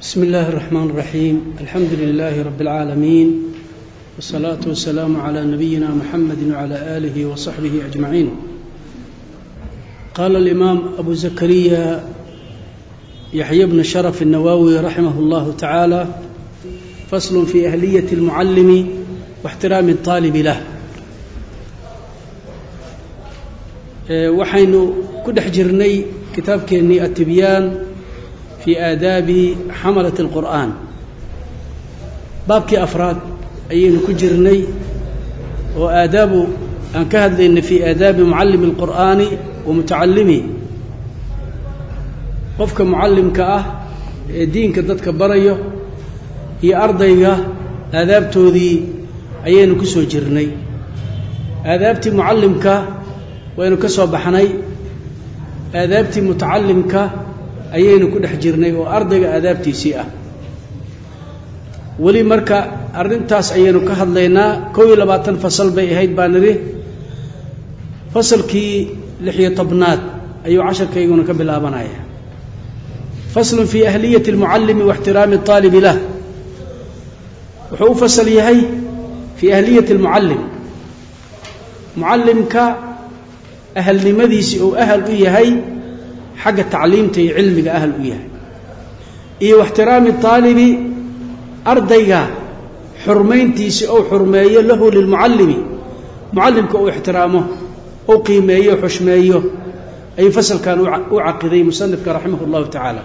بسم الله الرحمن الرحيم. الحمد لله رب العالمين، والصلاة والسلام على نبينا محمد وعلى آله وصحبه أجمعين. قال الإمام أبو زكريا يحيى بن شرف النووي رحمه الله تعالى: فصل في أهلية المعلم واحترام الطالب له. waxaynu ku dhex jirnay kitaabkeennii التبيان في آداب حملة القرآن، baabkii afraad ayaynu ku jirnay oo aadaabu aan ka hadlayna في آداب معلم القرآن ومتعلمه. qofka mucallimka ah ee diinka dadka barayo iyo ardayga aadaabtoodii ayaynu ku soo jirnay. aadaabtii mucallimka waynu ka soo baxnay, aadaabtii mutacallimka ayaynu ku dhex jirnay oo ardayga aadaabtiisii ah. weli marka arrintaas ayaynu ka hadlaynaa. 21 fasal bay ahayd baan nidhi. fasalkii 16aad ayuu casharkayguna ka bilaabanaya. faslun fii ahliyati almucallimi واxtiraami الطaalibi lah. wuxuu u fasal yahay fii ahliyati almucallim, mucallimka ahalnimadiisii uu ahal u yahay xagga tacliimta iyo cilmiga ahal u yahay, iyo waxtiraami taalibi, ardayga xurmayntiisii ou xurmeeyo lahu lilmucallimi, mucallimka uu ixtiraamo, u qiimeeyo, xushmeeyo, ayuu fasalkan u caqiday musanifka raximah اllahu tacaala.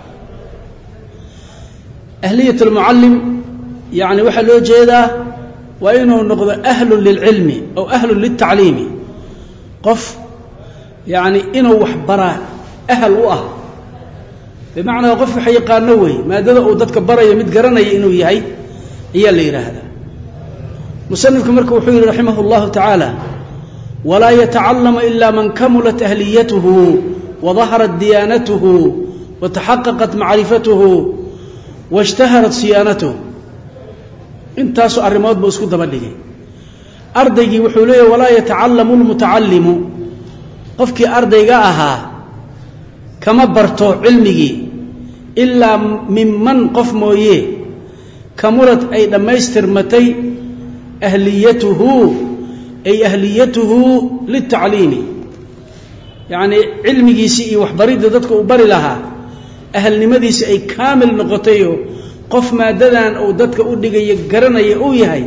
ahliyat almucallim yani waxaa loo jeedaa waa inuu noqdo ahlun lilcilmi aw ahlun liltacliimi, qof yani inuu wax baraa ahal u ah, bimacnaa qof wax yaqaano wey, maadada uu dadka barayo mid garanaya inuu yahay ayaa la yidhaahdaa. musanifku marka wuxuu yidhi raximah اllahu tacaala: walaa yatacallama ila man kamulat ahliyatuhu wadaharat diyaanatuhu wataxaqaqat macrifatuhu waاshtaharat siyaanatuhu. intaasoo arrimood buu isku daba dhigay. ardaygii wuxuu leeyahy walaa yatacallamu lmutacallimu, qofkii ardayga ahaa kama barto cilmigii ilaa minman qof mooye kamulad ay dhammaystirmatay ahliyatuhu, ay ahliyatuhu litacliimi, yacnii cilmigiisii iyo waxbaridda dadka uu bari lahaa ahalnimadiisi ay kaamil noqotayoo qof maadadan uu dadka u dhigayo garanaya uu yahay,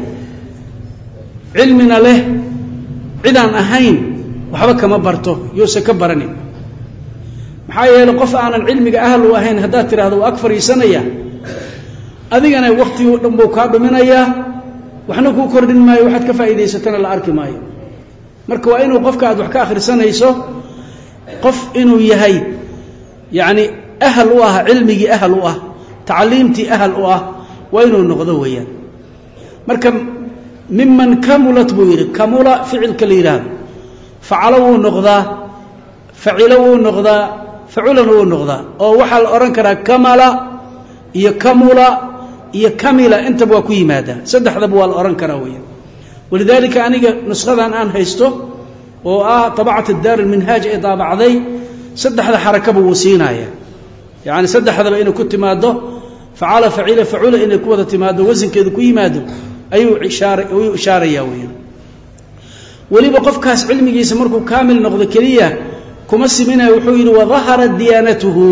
cilmina leh, cidaan ahayn waxba kama barto, yuusan ka baranin. maxaa yeelay qof aanan cilmiga ahal u ahayn haddaad tidhaahdo waa ag fadhiisanaya, adigana wakhtigii dhan buu kaa dhuminayaa, waxna kuu kordhin maayo, waxaad ka faa'iidaysatana la arki maayo. marka waa inuu qofka aad wax ka akhrisanayso qof inuu yahay yacni ahal u ah, cilmigii ahal u ah, tacliimtii ahal u ah, waa inuu noqdo weeyaan. marka miman kamulat buu yidhi, kamula ficilka la yidhaahdo facalo wuu noqdaa, facilo wuu noqdaa, faculan wuu noqdaa, oo waxaa la odhan karaa kamala iyo kamula iyo kamila, intaba waa ku yimaadaa, saddexdaba waa la odhan karaa weeyaan. walidaalika aniga nushadan aan haysto oo ah tabacat daar alminhaaj ee daabacday, saddexda xarakaba wuu siinaya, yacni saddexdaba inay ku timaado, facala, facila, facula inay ku wada timaado, wasankeedu ku yimaado ayuu ishaarayaa weeyaan. weliba qofkaas cilmigiisa markuu kaamil noqdo keliya kuma siminayo, wuxuu yidhi wadaharat diyaanatuhu,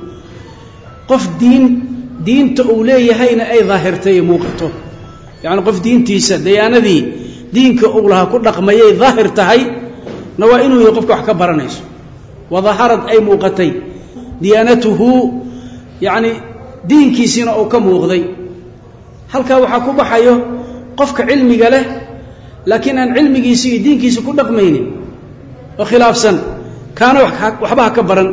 qof diinta uu leeyahayna ay daahirtay ee muuqato, yacni qof diintiisa diyaanadii diinka uu lahaa ku dhaqmayay daahir tahay na waa inuu yahay qofka wax ka baranayso. wadaharad ay muuqatay diyaanatuhu, yacni diinkiisiina uu ka muuqday. halkaa waxaa ku baxayo qofka cilmiga leh laakiin aan cilmigiisi iyo diinkiisa ku dhaqmaynin oo khilaafsan, kaana waxba ha ka baran.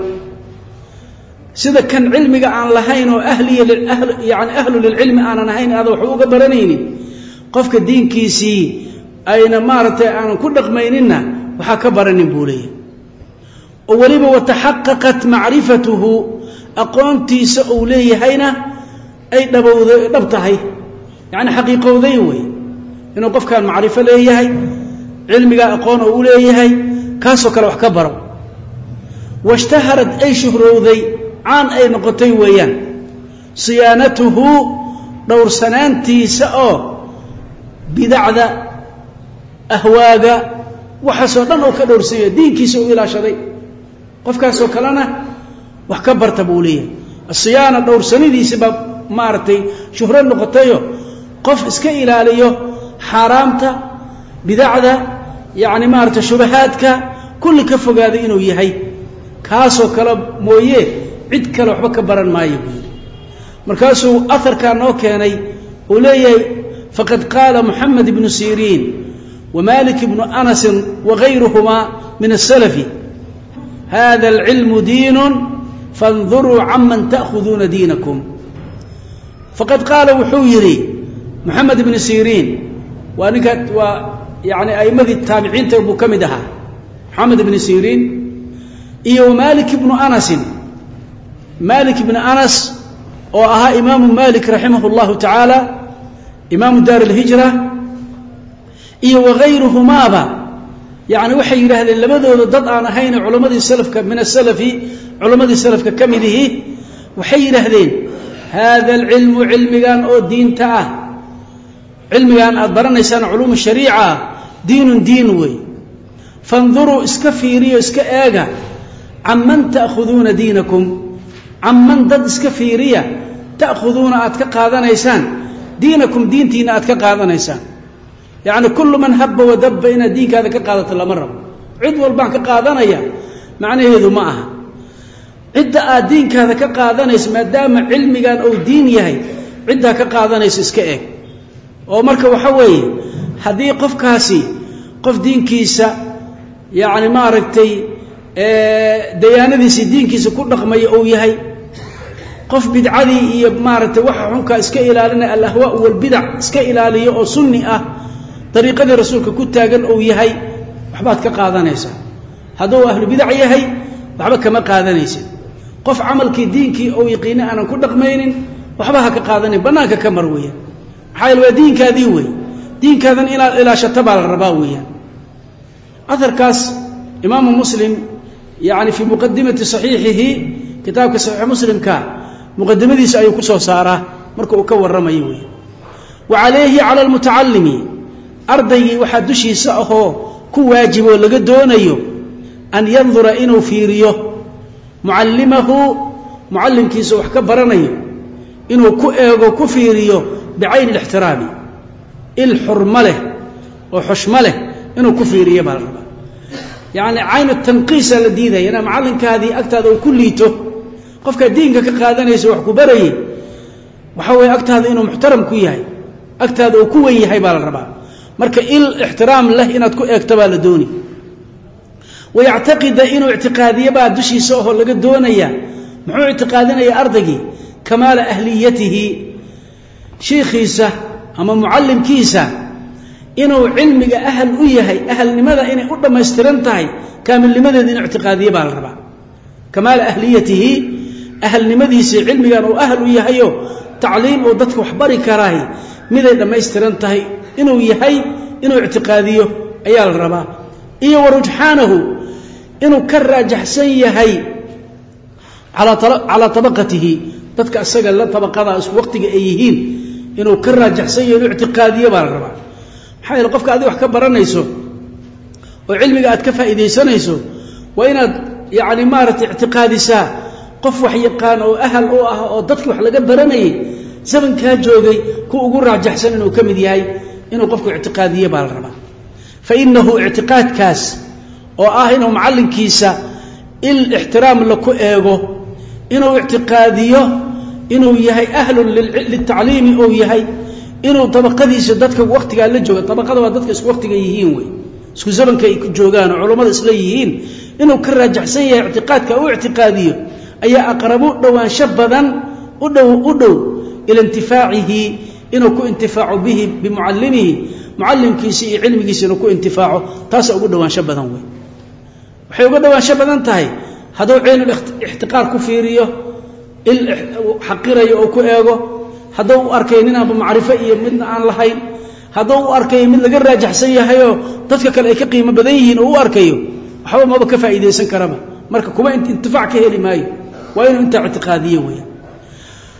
sida kan cilmiga aan lahayn oo yani ahlu lilcilmi aanan ahayn aada waxba uga baranaynin, qofka diinkiisii ayna maaragtay aanan ku dhaqmayninna waxaa ka baranin buu leeyahy. oo weliba wataxaqaqat macrifatuhu, aqoontiisa uu leeyahayna ay dhab tahay, yacni xaqiiqowday wey, inuu qofkaan macrifo leeyahay, cilmigaa aqoon oo u leeyahay, kaasoo kale wax ka baro. washtaharad ay shuhrowday, caan ay noqotay weeyaan, siyaanatuhu dhowrsanaantiisa oo bidacda ahwaaga waxaasoo dhan oo ka dhowrsanya diinkiisa u ilaashaday qofkaasoo kalena wax ka barta buu leeyahay asiyaana dhowrsanidiisa baa maaragtay shuhro noqotayo qof iska ilaaliyo xaaraamta bidacda yacni maaragtay shubahaadka kulli ka fogaaday inuu yahay kaasoo kale mooye cid kale waxba ka baran maayo buu yidhi markaasuu aharkaa noo keenay uu leeyahay faqad qaala moxamed ibnu siriin wamalik ibnu anasin wagayruhumaa min asalafi hada alcilmu diinun faاnduruu canman ta'khuduuna diinakum faqad qaala wuxuu yidhi moxamed ibnu siriin waa ninka waa yani a'imadii taabiciinta buu ka mid ahaa moxamed ibnu siriin iyo malik ibnu anasin malik ibnu anas oo ahaa imaamu malik raximah اllahu tacaala imaamu daar alhijra iyo wagayruhumaaba yani waxay yidhaahdeen labadooda dad aan ahayne culammadii salafka min asalafi culammadii salafka ka mid ihi waxay yidhaahdeen hada alcilmu cilmigan oo diinta ah cilmigan aad baranaysaan culuum shariica diinun diin wey fanduruu iska fiiriyo iska eega canman ta'khuduuna diinakum canman dad iska fiiriya ta'khuduuna aad ka qaadanaysaan diinakum diintiina aad ka qaadanaysaan yacni kullu man habba wadabba inaad diinkaada ka qaadato lama rabo cid walbaan ka qaadanaya macnaheedu ma aha cidda aad diinkaada ka qaadanayso maadaama cilmigan uu diin yahay ciddaa ka qaadanayso iska eeg oo marka waxa weeye haddii qofkaasi qof diinkiisa yacni maaragtay dayaanadiisii diinkiisa ku dhaqmaya uu yahay qof bidcadii iyo maaragtay waxa xunkaa iska ilaalinaya alahwaa walbidac iska ilaaliyo oo sunni ah dariiqadii rasuulka ku taagan uu yahay waxbaad ka qaadanaysaa hadduu ahlu bidac yahay waxba kama qaadanaysid qof camalkii diinkii ou yaqiina aanan ku dhaqmaynin waxba ha ka qaadanin bannaanka ka mar weeyaan maxaa yeele waa diinkaadii wey diinkaadan inaad ilaashata baa la rabaa weeyaan aharkaas imaamu muslim yani fii muqadimati saxiixihi kitaabka saxiix muslimka muqadimadiisa ayuu ku soo saaraa marka uu ka warramayo wey wa calayhi cala almutacalimi ardaygii waxaa dushiisa ahoo ku waajiboo laga doonayo an yandura inuu fiiriyo mucallimahu mucallimkiisa wax ka baranayo inuu ku eego ku fiiriyo bicayni alixtiraami il xurmo leh oo xushmo leh inuu ku fiiriyo baa la rabaa yacni caynu tanqiisaa la diidaya inaa macallinkaadii agtaada uu ku liito qofkaa diinka ka qaadanaysa wax ku barayay waxa weeye agtaada inuu muxtaram ku yahay agtaada uu ku wen yahay baa la rabaa marka il ixtiraam leh inaad ku eegto baa la dooni wayactaqida inuu ictiqaadiyo baa dushiisa oo laga doonaya muxuu ictiqaadinaya ardaygii kamaala ahliyatihi shiikhiisa ama mucallimkiisa inuu cilmiga ahal u yahay ahalnimada inay u dhammaystiran tahay kaamilnimadeeda inuu ictiqaadiyo baa la rabaa kamaala ahliyatihi ahalnimadiisii cilmigan uu ahal u yahayo tacliim uu dadka wax bari karaay miday dhammaystiran tahay inuu yahay inuu ictiqaadiyo ayaa la rabaa iyo warujxaanahu inuu ka raajaxsan yahay calaa tabaqatihi dadka isaga la tabaqada isku waqtiga ay yihiin inuu ka raajaxsan yahay inuu ictiqaadiyo baa la rabaa maxaa yeele qofka adiga wax ka baranayso oo cilmiga aad ka faa'iidaysanayso waa inaad yacni maaragtay ictiqaadisaa qof wax yaqaan oo ahal u ah oo dadkii wax laga baranayay zamankaa joogay ku ugu raajaxsan inuu ka mid yahay inuu qofku ictiqaadiye baa la rabaa fa inahu ictiqaadkaas oo ah inuu macallinkiisa il ixtiraam la ku eego inuu ictiqaadiyo inuu yahay ahlun litacliimi ou yahay inuu tabaqadiisa dadka waqtigaa la jooga tabaqada waa dadka isku waqtiga yihiin wey isku zamanka ay ku joogaan oo culammada isla yihiin inuu ka raajaxsan yahay ictiqaadka u ictiqaadiyo ayaa aqrabu dhowaansho badan u dhow ila intifaacihi inuu ku intifaaco bihi bimucallimihi mucallimkiisa iyo cilmigiisa inuu ku intifaaco taasa ugu dhowaansho badan wey waxay uga dhowaansho badan tahay hadduu ciynul ixtiqaar ku fiiriyo il xaqirayo oo ku eego hadduu u arkay nin aanba macrifo iyo midna aan lahayn hadduu u arkayo mid laga raajaxsan yahayoo dadka kale ay ka qiimo badan yihiin oo u arkayo waxba maba ka faa'iidaysan karaba marka kuma intifaac ka heli maayo waa inuu intaa ictiqaadiyo weya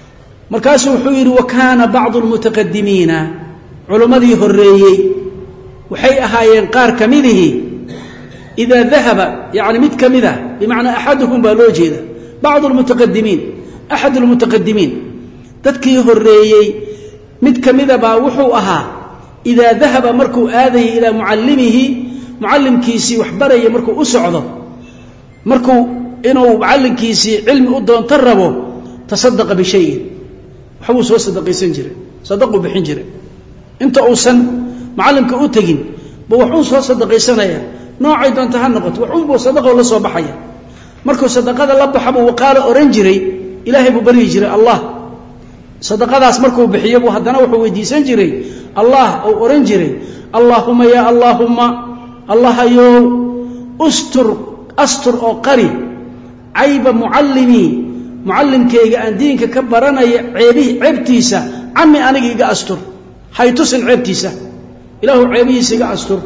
markaasuu wuxuu yidhi wakaana bacdu almutaqadimiina culimmadii horreeyey waxay ahaayeen qaar ka midihii idaa dahaba yacni mid ka mid ah bimacnaa axaduhum baa loo jeeda bacdu almutaqadimiin axad almutaqadimiin dadkii horreeyey mid ka mida baa wuxuu ahaa idaa dahaba markuu aadayay ilaa mucallimihi mucallimkiisii wax baraya markuu u socdo markuu inuu mucallimkiisii cilmi u doonto rabo tasadaqa bishayin waxbuu soo sadaqaysan jiray sadaquu bixin jiray inta uusan mucallimka u tegin ba waxuu soo sadaqaysanaya noocay doonta ha noqoto waxuunbuu sadaqoo la soo baxaya markuu sadaqada la baxa buu waqaalo ohan jiray ilaahay buu baryi jiray allah sadaqadaas markuu bixiyo buu haddana wuxuu weydiisan jiray allah uu ohan jiray allaahumma yaa allaahumma allahayow astur oo qari cayba mucallimii mucallimkayga aan diinka ka baranaya ceebtiisa cami aniga iga astur haytusin ceebtiisa ilaahu ceebihiisa iga astur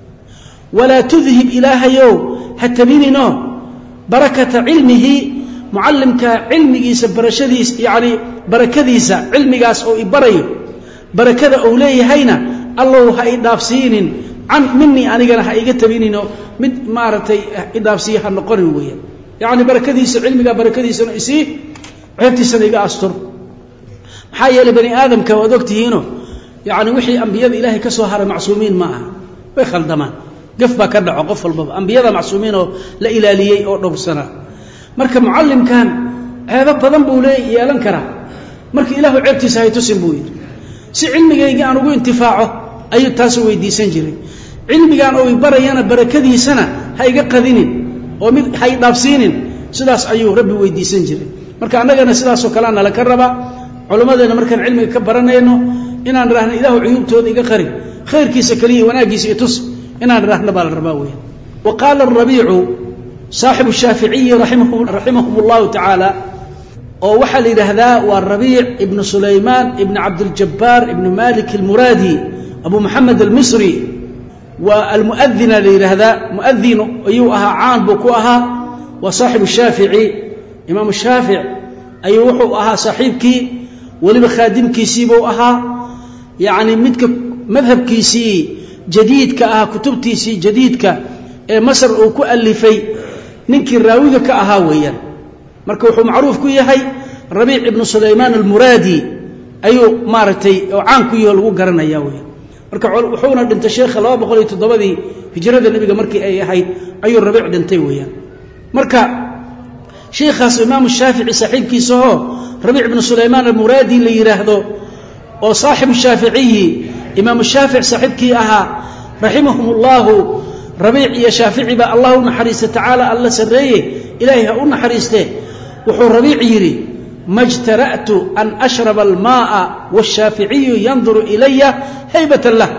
walaa tudhib ilaahayow ha tabininoo barakata cilmihi mucallimka cilmigiisa barashadiisa yacni barakadiisa cilmigaas oo i barayo barakada uu leeyahayna allow ha i dhaafsiinin minii anigana ha iga tabininoo mid maaragtay i dhaafsiiya ha noqonin weeyaan yacni barakadiisa cilmigaa barakadiisana isii ceebtiisana iga astur maxaa yeelay bani aadamka waad ogtihiino yacni wixii ambiyada ilaahay ka soo haray macsuumiin ma aha way khaldamaan gaf baa ka dhaco qof walbaba ambiyada macsuumiin oo la ilaaliyey oo dhowrsanaa marka mucallimkan ceebo badan buu yeelan karaa marka ilaahu ceebtiisa hay tusin buu yidhi si cilmigayga aan ugu intifaaco ayuu taasuu weydiisan jiray cilmigaan oo i barayana barakadiisana ha iga qadinin oo mid ha i dhaafsiinin sidaas ayuu rabbi weydiisan jiray marka annagana sidaasoo kalea nala ka rabaa culimmadeena markaan cilmiga ka baranayno inaan idhaahno ilaahu cuyuubtooda iga qari khayrkiisa keliya wanaaggiisa i tus inaan idhaahno baa la rabaa weeyaan wa qaala arabiicu saaxibu shaaficiyi raximahum allahu tacaala oo waxaa la yidhaahdaa waa rabiic ibnu sulaymaan ibni cabdiljabbaar ibni malik almuraadi abu moxamed almisri waa almuadina la yidhaahdaa muadin ayuu ahaa caan buu ku ahaa waa saaxibu shaafici imaamu shaafic ayuu wuxuu ahaa saaxiibkii weliba khaadimkiisiibuu ahaa yacni midka madhabkiisii jadiidka ahaa kutubtiisii jadiidka ee masr uu ku alifay ninkii raawiga ka ahaa weeyaan marka wuxuu macruuf ku yahay rabiic ibnu sulaymaan almuraadi ayuu maaragtay oo caan ku yaho lagu garanaya weeyaan marka wuxuuna dhintay sheekha 207dii hijrada nebiga markii ay ahayd ayuu rabiic dhintay weeyaan marka sheekhaas imaamu shaafici saaxiibkiisa oo rabiic ibnu sulaymaan almuraadi la yidhaahdo oo saaxibu shaaficiyi imaamu shaafic saaxiibkii ahaa raximahum ullahu rabiic iyo shaafici baa allah u naxariista tacaala alla sarreeye ilaahay ha u naxariiste wuxuu rabiic yidhi ma jtara'tu an ashraba almaaa washaaficiyu yanduru ilaya haybatan lah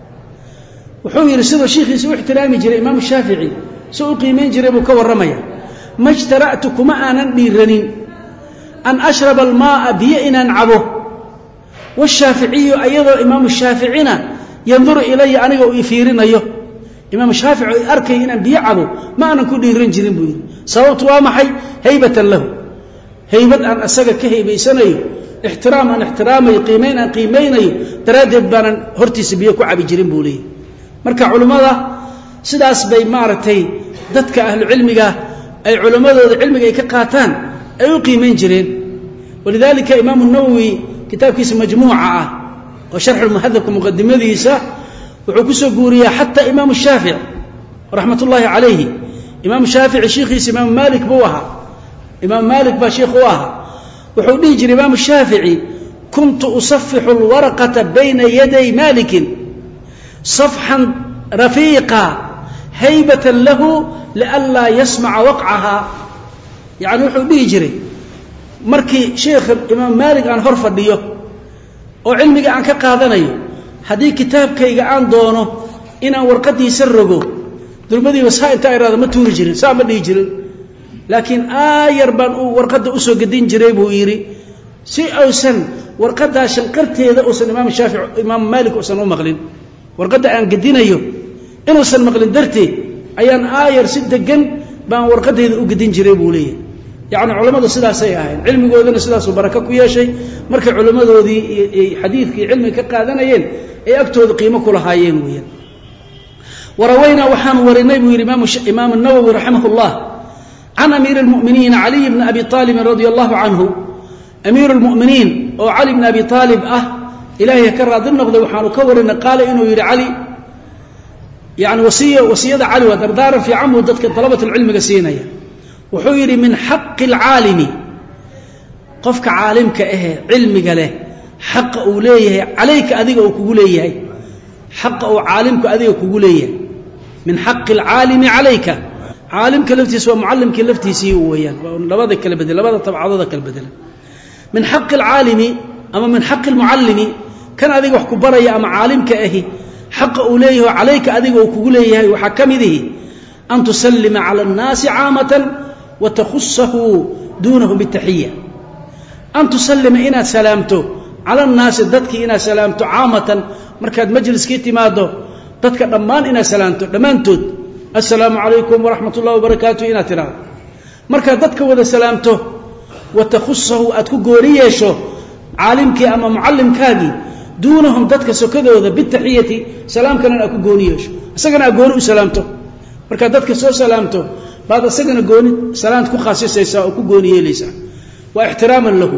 wuxuu yidhi siduu shiikhiisa u ixtiraami jiray imaamu shaafici si u qiimayn jiray buu ka warramaya ma jtara'tu kuma aanan dhiiranin an ashraba almaaa biyo inaan cabo washaaficiyu ayadoo imaamu shaaficina yanduru ilaya aniga uu ifiirinayo imaamu shaafici oo arkay inaan biyo cabo ma aanan ku dhiiran jirin buu yidhi sababtu waa maxay haybatan lahu haybad aan asaga ka haybaysanayo ixtiraam aan ixtiraamayo qiimayn aan qiimaynayo daraaddeed baanan hortiisa biyo ku cabi jirin buu leeyahy marka culimmada sidaas bay maaragtay dadka ahlucilmiga ay culimmadooda cilmiga ay ka qaataan ay u qiimayn jireen walidaalika imaamu nawowi kitaabkiisa majmuuca ah oo sharxulmuhadabka muqadimadiisa wuxuu ku soo guuriyaa xataa imaamu shaafic raxmat ullaahi calayhi imaamu shaafici shiikhiisa imaamu maalik buu ahaa imaamu maalik baa shiikh u ahaa wuxuu dhihi jiray imaamu shaafici kuntu usafixu alwaraqata bayna yaday maalikin safxan rafiiqa haybatan lahu lianlaa yasmaca waqcahaa yacni wuxuu dhihi jiray markii sheikha imaam maalik aan hor fadhiyo oo cilmiga aan ka qaadanayo haddii kitaabkayga aan doono inaan warqadiisa rogo dulmadiiba saa intaa iraada ma tuuri jirin saa ma dhihi jirin laakiin aayar baan uu warqadda usoo gedin jiray buu yidhi si uusan warqaddaa shanqarteeda uusan imaamu shaafici imaamu maalik uusan u maqlin warqadda aan gedinayo inuusan maqlin darteed ayaan aayar si degan baan warqaddayda u gedin jiray buu leeyahay يعني علماء sidaasay ahayn cilmigoodana sidaas uu baraka ku yeeshay markay culamadoodii xadiidkii cilmi ka qaadanayeen ay agtooda qiimo ku lahaayeen weeyaan warawayna waxaan warinay buu yiri imaam an-nawawi rahimahullah an amir al-mu'minin ali ibn abi talib radiyallahu anhu amir al-mu'minin oo ali ibn abi talib ilaahay ka raadin noqday waxaan ka warinay qaal inuu yiri ali يعني وصية علي ودردار في عمه ضدك طلبة العلم قسينيا وحيري من حق العالم قفك عالمك علمك له حق أوليه عليك أذيك وكوليه حق أو عالمك أذيك وكوليه من حق العالم عليك عالمك لفتيس ومعلمك لفتيس ويان لبذا البدل لبذا طبعا ذاك البدل من حق العالم أما من حق المعلم كان أذيك وحكبريا أما عالمك حق أوليه عليك أذيك وكوليه وحكمه أن تسلم على الناس عامة وتخصه دونهم بالتحية أن تسلم إنا سلامته على الناس ضدك إنا سلامته عامة مركز مجلس كيتي ماده ضدك دمان إنا سلامته دمانتود السلام عليكم ورحمة الله وبركاته إنا ترى مركز ضدك وذا سلامته وتخصه أتكو قوريشو عالمك أما معلم كاجي دونهم ضدك سكذا وذا بالتحية سلام كان أكو قوريشو سجن أقول سلامته مركز ضدك سو سلامته بعد سجن أقول سلامتكو خاصية أكو قوريه ليس واحتراما له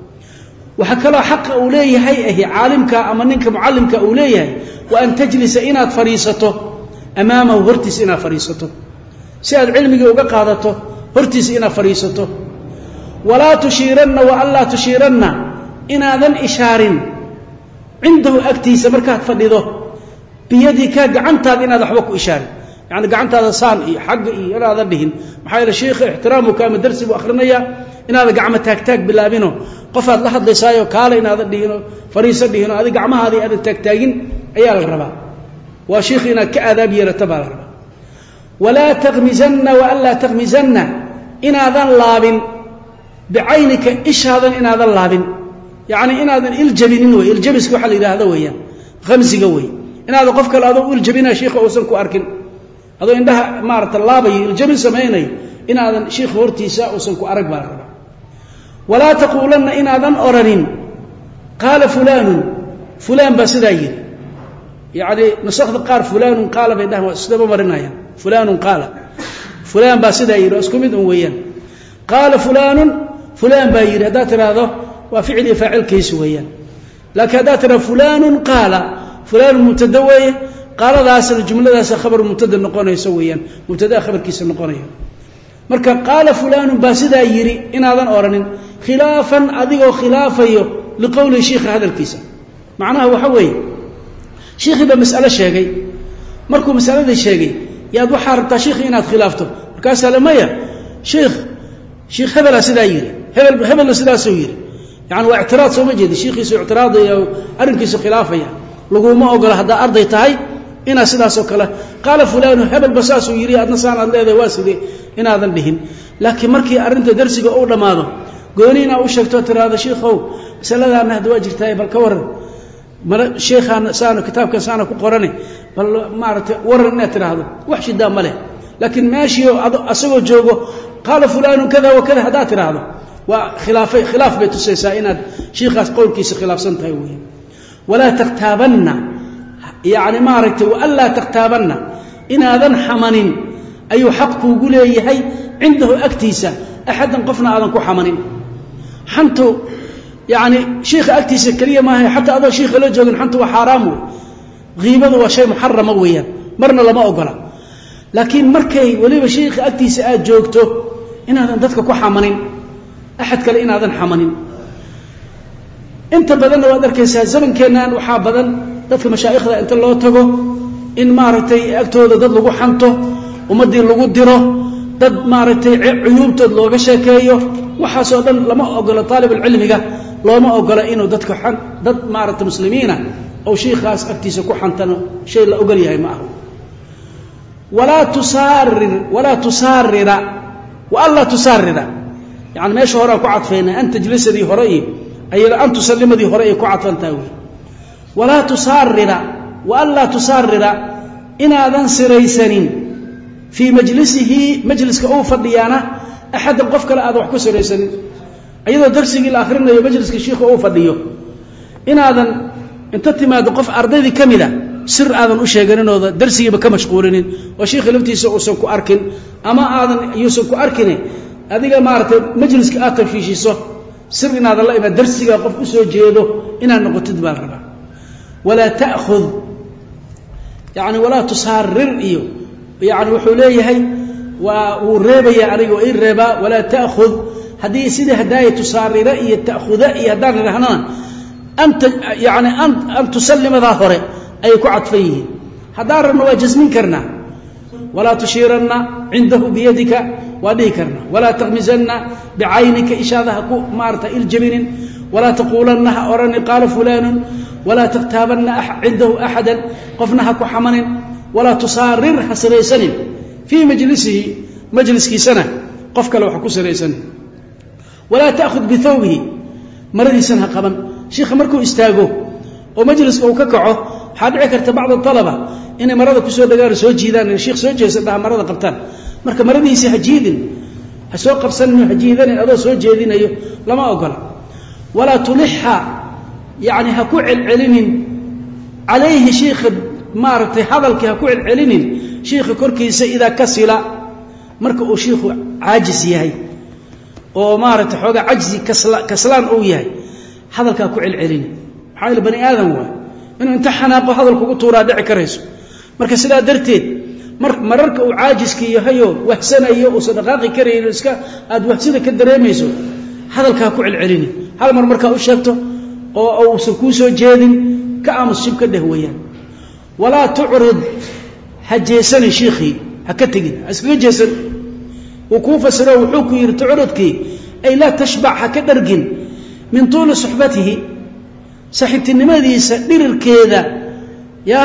وحكى حق أوليه هي عالمك أما منك معلمك أوليه وأن تجلس إنا فريسته أمامه هرتس إنا فريسته سأل علمك وقاعدته هرتس إنا فريسته ولا تشيرن وألا تشيرن إنا ذن إشار عنده أكتيس مركات فلذه بيدك قعنت هذا إنا ذحبك إشار يعني قعنت هذا صان حق يرى هذا بهن محايل الشيخ احترامه كامل درسي وأخرنيا إن هذا قعمة تاك بالله بينه قفت لحد لسايو قال إن هذا دهنه فريسة دهنه هذه قعمة هذه هذا تاكين أيال الربا وشيخنا كأذاب يرتبى الربا ولا تغمزن وألا تغمزن إن هذا اللابن بعينك إيش هذا إن هذا اللابن يعني إن هذا الجبين وي الجبس كحل إلى هذا ويا غمز قوي إن هذا قفك هذا الجبين شيخ أوسنكو أركن هذا عندها مارة اللابي الجبن سميني إن هذا شيخ ورتيسا أوسنكو أرك بالربا ولا تقولن إن هذا أرنين قال فلان بسداير يعني نسخذ قال فلان قال بينه سدب مرنايا فلان بسداير اسكمد ويان قال فلان باير هذا ترى هذا وفعل فاعل كيس ويان لكن هذا ترى فلان متدوي قال ذاس الجمله ذاس خبر مبتدا نقونه يسويان مبتدا خبر كيس نقونه marka qaala fulan basida yiri inaadan oranin khilaafan adigoo khilaafayo liqowli sheekh hadalkiisa macnaha waxa weey sheekhiba mas'ala sheegay markuu mas'alada sheegay yaad waxa rabtaa sheekh inaad khilaafto marka salamaya sheekh hebel sida yiri hebel sida soo yiri yani waa i'tiraad soo ma jeedi sheekhiisu i'tiraadayo arinkiisu khilaafaya lagu ma ogola hada arday tahay ina sidaas oo kale qaala fulan hebel basaasu yiri adna saanad leedahay waa sidii inaadan dhihin laakiin markii arinta darsiga uu dhamaado gooniina u sheegto tiraada sheekhow masaladaana hada waa jirtay bal ka waran sheekhan saano kitaabka saano ku qorane bal maarta waran inaad tiraahdo wax shida ma leh laakiin maashiyo asagoo joogo qaala fulan kada wa kada hada tiraahdo waa khilaaf bay tusaysaa inaad sheekhaas qowlkiisa khilaafsan tahay weey wala taqtabanna يعني ما رأيت وألا تغتابن إن هذا حمن أي حق قولي هي عنده أكتيسة أحدا قفنا هذا كو حمن حنتو يعني شيخ أكتيسة كريه ما هي حتى هذا شيخ لا جوجن حنتو حرامه غيبه وشيء محرم ويا مرنا لما أقوله لكن مركي ولي شيخ أكتيسة جوجته إن هذا ذاتك كو حمن أحد قال إن هذا حمن أنت بدلنا وأدرك زمن كنان وحابدا dadka mashaayixda inta loo tago in maaragtay agtooda dad lagu xanto umadii lagu diro dad maaragtay cuyubtood looga sheekeeyo waxa soo dhan lama ogola talib ilmiga looma ogola inuu dadka dad maaragtay muslimiina oo sheekhaas agtiisa ku xantano shay la ogol yahay ma aha wala tusarrira wa alla tusarrira yani meesha hore ku cadfeena anta jilisadii hore ayada anta tusallimadii hore ku cadfantaa ولا تصارر وألا تصارر إن هذا سريسن في مجلسه مجلس كأوفر ديانة أحد قفك لا أذا وحكو سريسن أيضا درسي إلى آخرنا يمجلس كشيخ أوفا ديو إن هذا انت ما قف أرضي كاملة سر هذا أشياء هذا درسي بكم مشغولين وشيخ لفتي سوسك أركن أما هذا يوسك أركنه هذه مارت مجلس كأتر في شيء صح سر إن هذا الله يبقى درسي قف أسوي جيده إن النقطة تدبر ولا تأخذ يعني ولا تصارر إيو يعني وحوليه هي والربا يعني وإيه الربا ولا تأخذ هذه سيدة هداية تصارر إيه تأخذ إيه هدار لهنا أنت يعني أن تسلم ظاهره أي كعد فيه هدار النواجز من كرنا ولا تشيرن عنده بيدك وديكرنا ولا تغمزن بعينك إشاذها مارت الجبين ولا تقولنها أرني قال فلان ولا تغتابن عنده أحدا قفنها كحمن ولا تصاررها سريسن في مجلسه مجلس سنة قفك لو حكو سريسن ولا تأخذ بثوبه مرضي سنها قبل شيخ مركو استاغو ومجلس أو ككعه حادعي كرت بعض الطلبة إن مرضى كسو دقار سو جيدان الشيخ سو جيدان مرضى قبطان مركا مرضي سهجيد هسو قبسن هجيدان أدو سو جيدين أيوه لما أقول ولا تلحها يعني هكوع العلم عليه شيخ مارتي هذلك هكوع العلم شيخ كركيس إذا كسل مركا شيخ عاجز يهي ومارتي حوغا عجزي كسلان أو يهي هذلك هكوع العلم حايل بني آدم هو إنه انت حناقو هذلك وطورا دعي كريسو مركا سلا درتين مررك أو عاجز كي يهيو وحسنا يو وصدقاقي كريم اسكا أد وحسنا كدريميسو هذلك هكوع العلم هذا مركا أشيبته أو سكوسو جيدين كأمس شبكة دهويا ولا تعرض حجيسن شيخي هكتجد أسكت جيسن وكوف سرو وحوكي تعرضك أي لا تشبع هكدرجن من طول صحبته صاحبت النماذج سدير كذا يا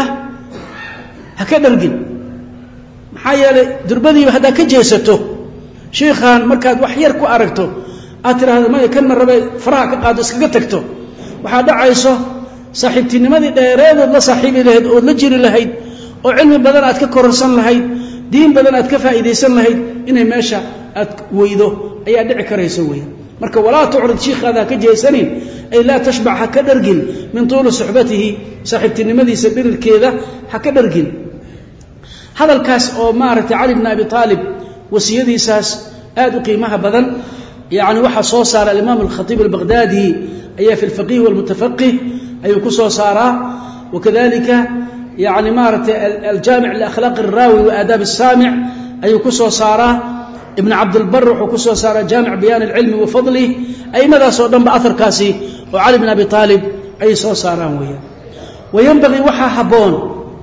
هكدرجن محايا دربدي هذا كجيسته شيخان مركاد وحيركو أركته أترى هذا ما يكن الربع فراك قادس كتكته waxaa dhacayso saaxiibtinimadii dheereed la saaxiibi lahayd oo la jiri lahayd oo cilmi badan aad ka kororsan lahayd diin badan aad ka faa'iideysan lahayd inay meesha aad weydo ayaa dhici karayso weey marka walaa tu'rid sheekhaada ka jeesanin ay la tashbaha ka dhargin min tuul suhbatihi saaxiibtinimadiisa birilkeeda ha ka dhargin hadalkaas oo maartay Ali ibn Abi Talib wasiyadiisaas aad u qiimaha badan يعني waxa soo saara al-Imam al-Khatib al-Baghdadi أي في الفقيه والمتفقه أي كسو صارا وكذلك يعني مارت الجامع لأخلاق الراوي وآداب السامع أي كسو صارا ابن عبد البر وكسو صارا جامع بيان العلم وفضله أي ماذا صدم بأثر كاسي وعلي بن أبي طالب أي صو صارا وينبغي وحا حبون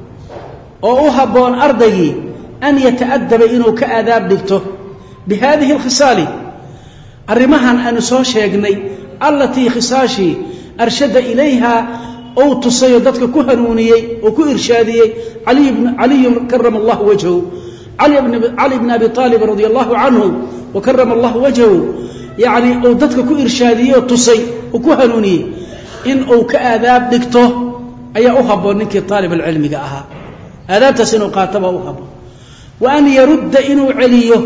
أو حبون أرضي أن يتأدب إنه كآداب دكته بهذه الخصال الرمهن أن صو شيغني التي خصاشي أرشد إليها أو تصيدتك كهنونيي وكإرشاديي علي كرم الله وجهه علي بن أبي طالب رضي الله عنه وكرم الله وجهه يعني أو دتك كإرشاديي وتصي وكهنونيي إن أو كآذاب دكته أي أهب منك طالب العلم جاءها آذاب تسن قاتبه أهب وأن يرد إنه عليه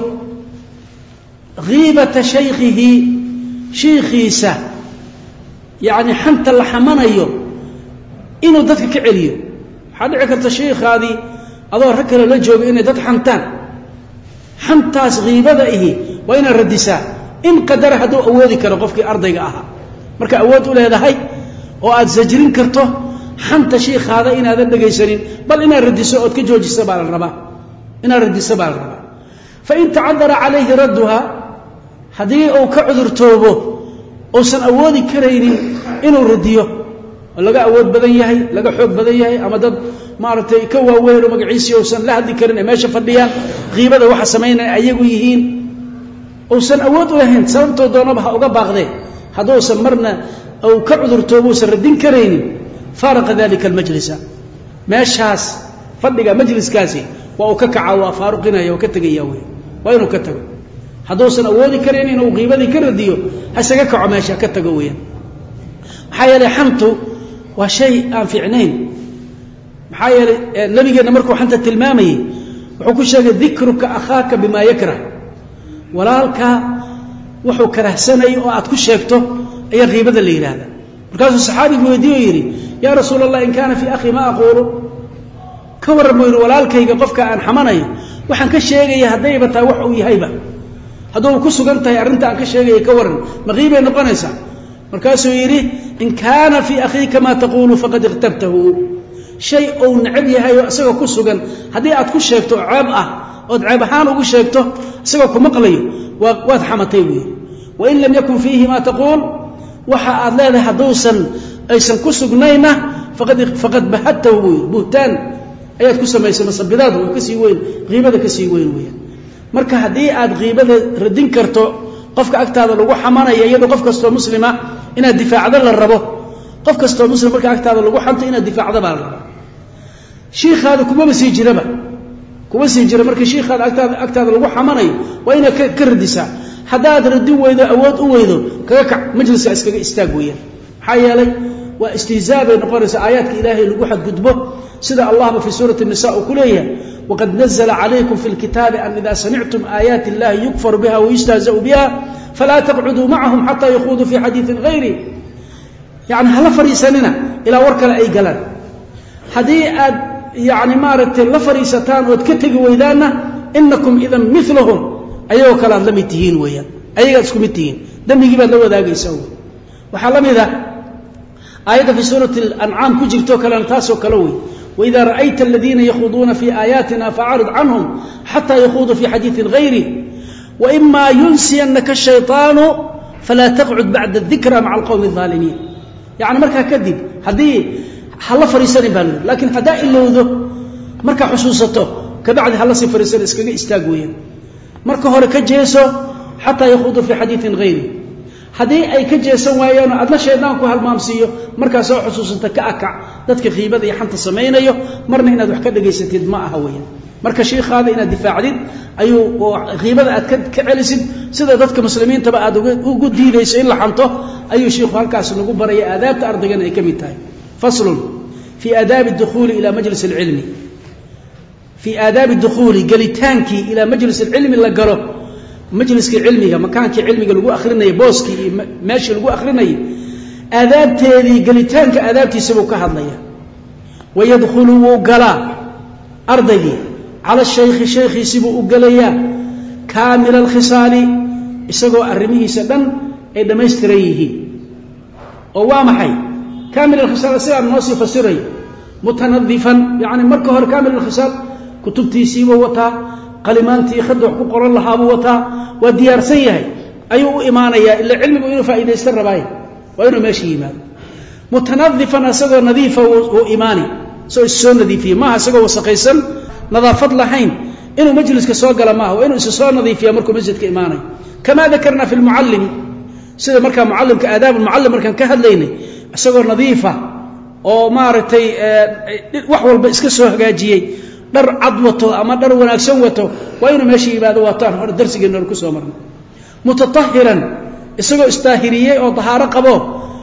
غيبة شيخه شيخيسا يعني حنت اللحمانيو إنه دتك كعليو حد عكرت الشيخ هذه أظهر ركل لا جوب إنه دت حنتان حنتاس غيبة إيه وين الردساء إن قدر هدو أودي كرقفك أرضي أها مركا أود ولا هذا هاي وأد زجرين كرته حنت شيخ هذا إن هذا دقيسرين بل إن الردساء كجوج السبال الربا إن الردساء الربا فإن تعذر عليه ردها haddii uu ka cudur toobo oosan awoodi kareynin inuu radiyo laga awood badan yahay laga xoog badan yahay ama dad maartay ka waaweyn oo magaciisa oosan la hadli karin meesha fadhiyaan qiibada waxa sameynay ayagu yihiin oosan awood u lahayn sababtoo doonaba uga baaqday haddoosan marna uu ka cudur toobo oosan radin kareynin faraqa dalika almajlisa meeshaas fadhiga majliskaasi waa uu ka kaca waa faaruqinaya oo ka tagaya waa inuu ka tago haddoosan awoodi karin inuu qiibadii ka radiyo hasaga kaco meesha ka tago weeyaan maxaa yeelay xantu waa shay aan fiicnayn maxaa yeelay nabigeena markuu xanta tilmaamayay wuxuu ku sheegay dhikruka akhaaka bima yakrah walaalka wuxuu karahsanay oo aad ku sheegto ayaa qiibada la yiraahdaa markaasuu saxaabigu weydiiyo yiri yaa rasuulallah in kaana fi akhi ma aqulu ka waramo walaalkayga qofka aan xamanayo waxaan ka sheegay hadayba taa wax uu yahayba haduu ku sugan tahay arinta aan ka sheegay ka waran ma qiibay noqonaysa markaasuu yiri in kaana fi akhika ma taqulu faqad ightabtahu shay oo nacab yahay oo asagoo ku sugan hadii aad ku sheegto ceeb ah oo ceeb ahaan ugu sheegto asagoo ku maqlayo waad xamatay weey wa in lam yakun fihi ma taqul waxa aad leedahay haduusan aysan ku sugnayna faqad bahatahu buhtan ayaad ku samaysay masabidaad oo kasii weyn qiibada kasii weyn weey marka hadii aad qiibada radin karto qofka agtaada lagu xamanayo iyadoo qof kasto muslima inaad difaacdo la rabo qof kasto muslim marka agtaada lagu xanto inaad difaacdo baa la rabo sheekhaada kuma sii jiraba kuma sii jira marka sheekhaada agtaada lagu xamanayo waa inaad ka radisaa hadaad radin weydo awood u weydo kaga kac majliska iskaga istaag weeyaan maxaa yeelay waa istihzaab ay noqonaysa aayaadka ilaahay lagu xadgudbo sida allah fi suurati an-nisaa ku leeyahay waqad nazzala alaykum fil kitaabi an idha sami'tum ayati allahi yukfar biha wa yustahza'u biha fala taq'udu ma'ahum hatta yakhudu fi hadithin ghayri yani hala fariisanina ila warkala ay galaan hadii aad yani maaragtay la fariisataan oo ka tagi weydaana innakum idan mithluhum ayagoo kala la mid tihiin weeyaan ayaga isku mid tihiin dambiga baad la wadaagaysaa waxa la mid ah aayada fi suurati al-an'am ku jirto kala taasoo kala weey wa idha ra'aita alladhina yakhuduna fi ayatina fa'arid anhum hatta yakhudu fi hadithin ghayri wa imma yunsiyannaka ash-shaytanu fala taq'ud ba'da adh-dhikra ma'a al-qawmi adh-dhalimin yani marka kadib hadii hala fariisan baan laakiin hadaa ilowdo marka xusuusato ka bacdi hala si fariisan iskaga istaag weeyaan marka hore ka jeeso hatta yakhudu fi hadithin ghayri hadii ay ka jeesan waayeen adna sheedaanku halmaamsiyo marka soo xusuusanta ka akac dadka qiibada iyo xanta sameeynayo marna inaad wax ka dhageysatid ma aha weeyaan marka sheekhaada inaad difaacdid ayuu qiibada aad ka celisid sida dadka muslimiinta ba aad ugu diidayso in la xanto ayuu sheekhu halkaas lagu baray aadaabta ardaygan ay kamid tahay faslun fi aadab ad-dukhul ila majlis al-ilm fi aadab ad-dukhul galitaanki ila majlis al-ilm la galo majliska cilmiga makaanka cilmiga lagu akhrinayo booski meeshii lagu akhrinayo aadaabteedii galitaanka aadaabtiisa uu ka hadlaya wayadkhulu gala ardaygi ala shaykhi sibu u galaya kaamil al-khisali isagoo arrimihiisa dhan ay dhameystiran yihiin oo waa maxay kaamil al-khisal sidaan noo sii fasiray mutanadhifan yani marka hore kaamil al-khisal kutubtiisii wata qalimaantii khad wax ku qoran lahaa wata waa diyaarsan yahay ayuu u imaanaya ila cilmigu inuu faa'iideysto rabaay waa inuu meeshii yimaado mutanadhifan asagoo nadiifa oo imaani soo nadiifiyo ma asagoo wasaqaysan nadaafad lahayn inuu majliska soo gala ma waa inuu soo nadiifiyo markuu masjidka imaanay kama dhakarna fi al-muallim sida marka muallimka aadaab al-muallim markan ka hadlaynay asagoo nadiifa oo maartay wax walba iska soo hagaajiyay dar cad wato ama dar wanaagsan wato waa inuu meeshii ibaado wataan hor darsigeena ku soo marnay mutatahhiran isagoo istaahiriyay oo tahaaro qabo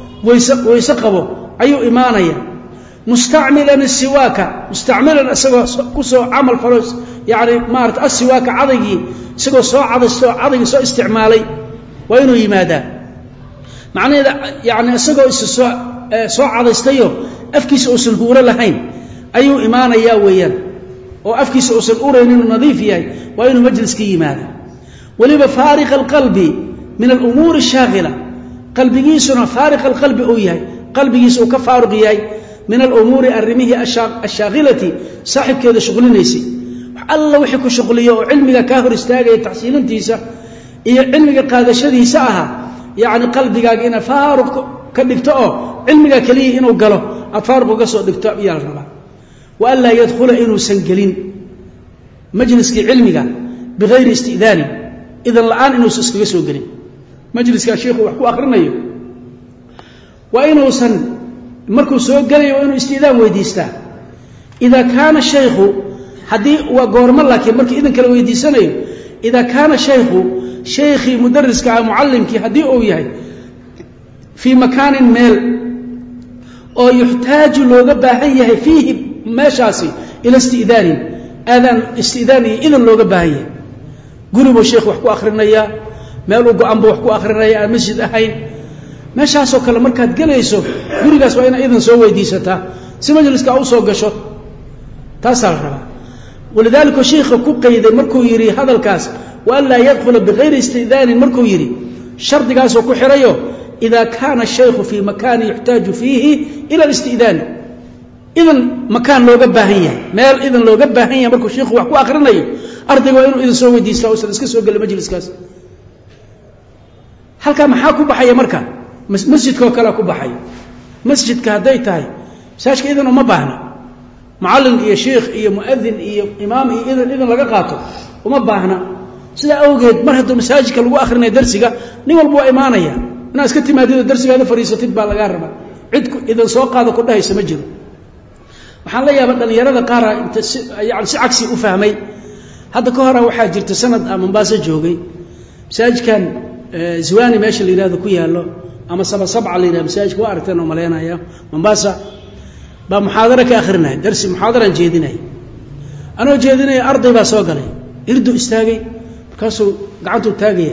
waysa qabo ayuu imaanaya musta'milan siwaaka musta'milan isagoo ku soo amal faros yaani maarta siwaaka cadigi isagoo soo cadaysto cadigi soo isticmaalay waa inuu yimaada macnaheedu yaani isagoo soo cadaystayo afkiisa oo sulhuura lahayn ayuu imaanaya weeyaan oo afkiisa oo san ureynin nadiif yahay waa inuu majliska yimaado waliba faariq alqalbi min al-umur ash-shaghila qalbigiisuna faariq alqalbi oo yahay qalbigiisa oo ka faaruq yahay min al-umur arrimihi ash-shaghilati saaxibkeeda shughlinaysi alla wixii ku shughliyo oo cilmiga ka hor istaagay taxsiilintiisa iyo cilmiga qaadashadiisa aha yaani qalbigaaga ina faaruq ka dhigto oo cilmiga kaliya inuu galo aad faaruq uga soo dhigto ayaa la rabaa وألا يدخل إنه سنجلين مجلس علمك بغير استئذان إذا الآن إنه سنجلسوا جلين مجلس كشيخ وحكوا آخرنا وإنه سن مركز سوق جلي وإنه استئذان ويديستا إذا كان الشيخ حدي وقورم الله كمرك إذا كانوا ويديسنا إذا كان الشيخ شيخي مدرس كمعلم كي حدي أو يهي في مكان مال أو يحتاج لوجا باهيه فيه ماشاسي إلى استئذان آذان استئذاني إذن لوجا باهيه guribo sheekh wax ku akhrinaya meel uu go'an buu wax ku akhrinaya aan masjid ahayn meeshaasoo kale markaad galayso gurigaas waa inaad idan soo weydiisataa si majliska u soo gasho taasaa la rabaa walidaalika sheekha ku qayday markuu yidhi hadalkaas wa an laa yadkhula bigayri istidaanin markuu yidhi shardigaasoo ku xirayo idaa kaana shaykhu fii makaani yuxtaaju fiihi ila alistidaani idan makaan looga baahan yahay meel idan looga baahan yahay markuu sheekhu wax ku akhrinayo ardayga waa inuu idan soo weydiistaa uusan iska soo gelin majliskaas halkaa maxaa ku baxaya marka masjidkaoo kalea ku baxay masjidka hadday tahay masaajka idan uma baahna macallin iyo sheikh iyo muadin iyo imaam iyo idan laga qaato uma baahna sidaa awgeed mar hadduu masaajidka lagu akhrinayo darsiga nin walba waa imaanaya inaad iska timaadido darsigaada fadhiisatid baa lagaa rabaa cid idan soo qaada ku dhahaysa ma jiro waxaan la yaabaa dhallinyarada qaara inta yani si cagsi u fahmay hadda ka hora waxaa jirta sanad aan Mombasa joogay masaajidkan Ziwani meesha la yiraahdo ku yaalo ama sabca la yiraahdo masaajidka waa aragteen oo maleynaya Mombasa baa muxaadara ka akhrinay darsi muxaadaran jeedinay anoo jeedinay arday baa soo galay irdu istaagay markaasuu gacantu taagaya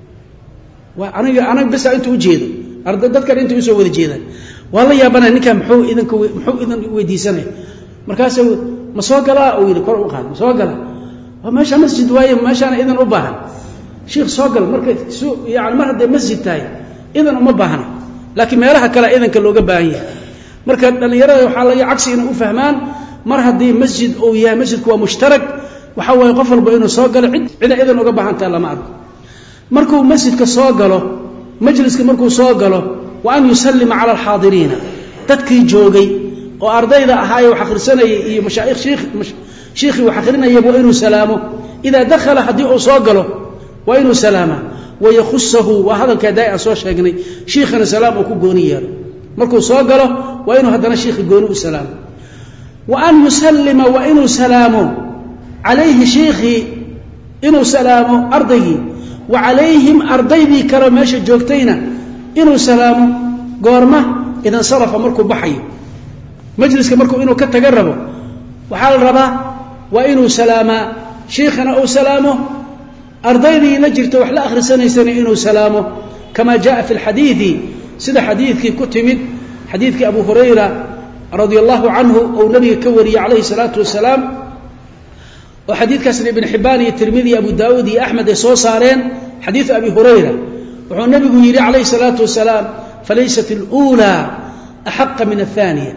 waa aniga bas inta u jeedo arday dadkan inta u soo wada jeedaan waa la yaabana ninka muxuu idan weydiisanay markaasuu ma soo galaa oo yiri kor u qaad ma soo galaa waa meesha masjid waaye meeshaana idan u baahan sheekh soo gal marka yani mar haddii masjid tahay idan uma baahna laakiin meelaha kale idanka looga baahan yahay marka dhalinyarada waxaa laga cagsi inay u fahmaan mar haddii masjid uu yahay masjidku waa mushtarak waxa waaye qof walba inuu soo galo cida idan uga baahantaa lama arko markuu masjidka soo galo majliska markuu soo galo wa an yusallima cala alxaadiriina dadkii joogay oo ardayda ahaayee wax akhrisanayay iyo mashaayikh shiikhii wax akhrinaya waa inuu salaamo idaa dakhala haddii uu soo galo waa inuu salaama wayakusahu waa hadalkaa daai aan soo sheegnay shiikhana salaam uu ku gooni yeelo markuu soo galo waa inuu haddana shiikhi gooni u salaamo wa an yusallima waa inuu salaamo calayhi shiikhii inuu salaamo ardaygii wa calayhim ardaydii kaleo meesha joogtayna inuu salaamo goorma idan sarafa markuu baxayo majliska markuu inuu ka taga rabo waxaa la rabaa waa inuu salaamaa shiikhana uu salaamo ardaydii la jirta wax la akhrisanaysana inuu salaamo kama jaa fi alxadiidi sida xadiidkii ku timid xadiidkii abu hurayra radia allahu canhu ou nabiga ka wariyey calayhi salaatu wasalaam oo xadiidkaasna ibn xibbaan iyo tirmidi iyo abu daawuud iyo axmed ay soo saareen xadiidu abi hurayra wuxuu nabigu yidhi calayhi salaatu wasalaam falaysat اluulaa axaqa min aلthaaniya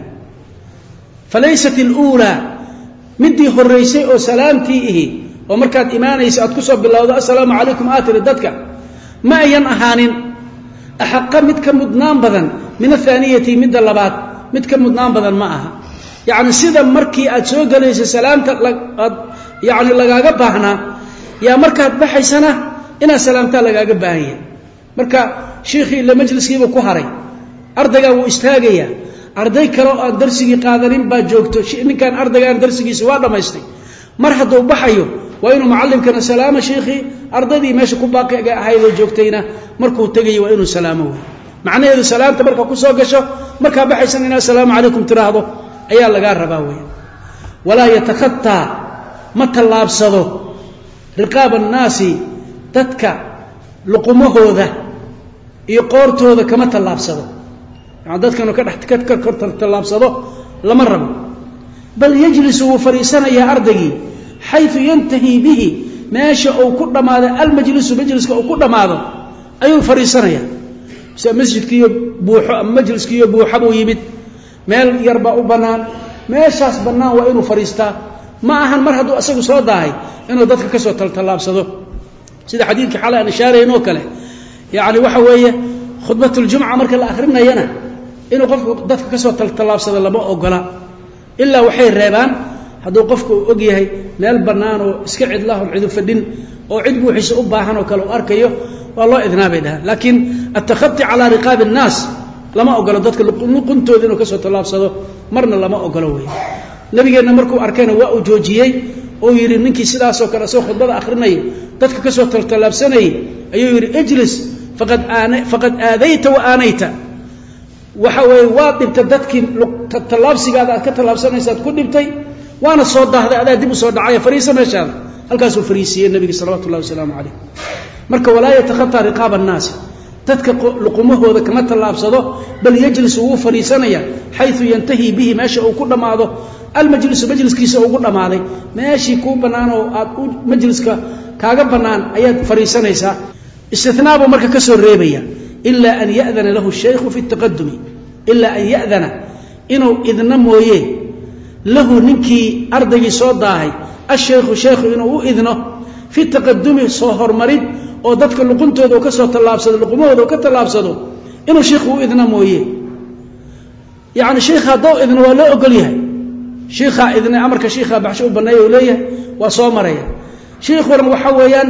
falaysat اluulaa midii horaysay oo salaamtii ihi oo markaad imaanaysa aad ku soo bilowdo assalaamu calaykum aad tiri dadka ma ayan ahaanin axaqa mid ka mudnaan badan min athaaniyati midda labaad mid ka mudnaan badan ma aha yacni sida markii aad soo gelaysa salaamta aad yacni lagaaga baahnaa yaa markaad baxaysana inaad salaamtaa lagaaga baahan yahay marka shiikhii ila majliskiiba ku haray ardaygaa wuu istaagayaa arday kale oo aan darsigii qaadanin baa joogto ninkan ardaygaan darsigiisa waa dhammaystay mar hadduu baxayo waa inuu macallimkana salaamo shiikhii ardaydii meesha ku baaqiga ahaydoo joogtayna markuu tegayo waa inuu salaamo wey macnaheedu salaamta markaa ku soo gasho markaa baxaysana inaad assalaamu calaykum tiraahdo ayaa lagaa rabaa wey walaa yatakhataa ma tallaabsado riqaaba annaasi dadka luqumahooda iyo qoortooda kama tallaabsado yani dadkanu ka kor tallaabsado lama rabo bal yajlisu wuu fadhiisanayaa ardaygii xayu yantahii bihi meesha uu ku dhammaado almajlisu majliska uu ku dhammaado ayuu fadhiisanaya mise masjidkiiyo buuxo ama majliskiiyo buuxa buu yimid meel yar baa u bannaan meeshaas bannaan waa inuu fadhiistaa ma ahan mar hadduu asagu soo daahay inuu dadka ka soo tallaabsado sida xadiidkii xalay aan ishaarayn oo kale yacni waxa weeye khudbatuljumca marka la akhrinayana inuu qofku dadka ka soo tallaabsado lama ogola ilaa waxay reebaan hadduu qofku uu og yahay meel bannaan oo iska cidlaahon cidu fadhin oo cid buuxiisa u baahan oo kale u arkayo waa loo idnaabay dhahaan laakiin attakhati calaa riqaabi annaas lama ogolo dadka luquntooda inuu ka soo tallaabsado marna lama ogolo wey nabigeenna markuu arkayna waa uu joojiyey oo yidhi ninkii sidaasoo kale asagoo khudbada akhrinaya dadka ka soo tallaabsanayay ayuu yidhi ijlis faqad aadayta wa aanayta waxa weeye waad dhibtay dadkii tallaabsigaada aad ka tallaabsanaysa aad ku dhibtay waana soo daahday adaa dib u soo dhacaya fariisa meeshaada halkaasuu fariisiyey nabiga salawatullahi wasalaamu calayh marka walaa yatakhataa riqaaba annaasi dadka luqumahooda kama tallaabsado bal yajlisu wuu fariisanaya xayثu yantahi bihi meesha uu ku dhammaado almajlisu majliskiisa ugu dhammaaday meeshii kuu bannaan oo aad majliska kaaga bannaan ayaad fariisanaysaa istinaabuu marka ka soo reebaya ilaa an ya'dana lahu shaykhu fi taqadumi ilaa an ya'dana inuu idna mooye lahu ninkii ardaygii soo daahay ashaykhu shaykhu inuu u idno fi taqadumi soo hormarid oo dadka luquntooda uu ka soo tallaabsado luqumahooda uu ka tallaabsado inuu sheekhu u idna mooye yacni sheekha hadduu idno waa loo ogol yahay sheekhaa idna amarka sheekhaa baxsho u banneeya uu leeyahay waa soo maraya sheekhuna waxa weeyaan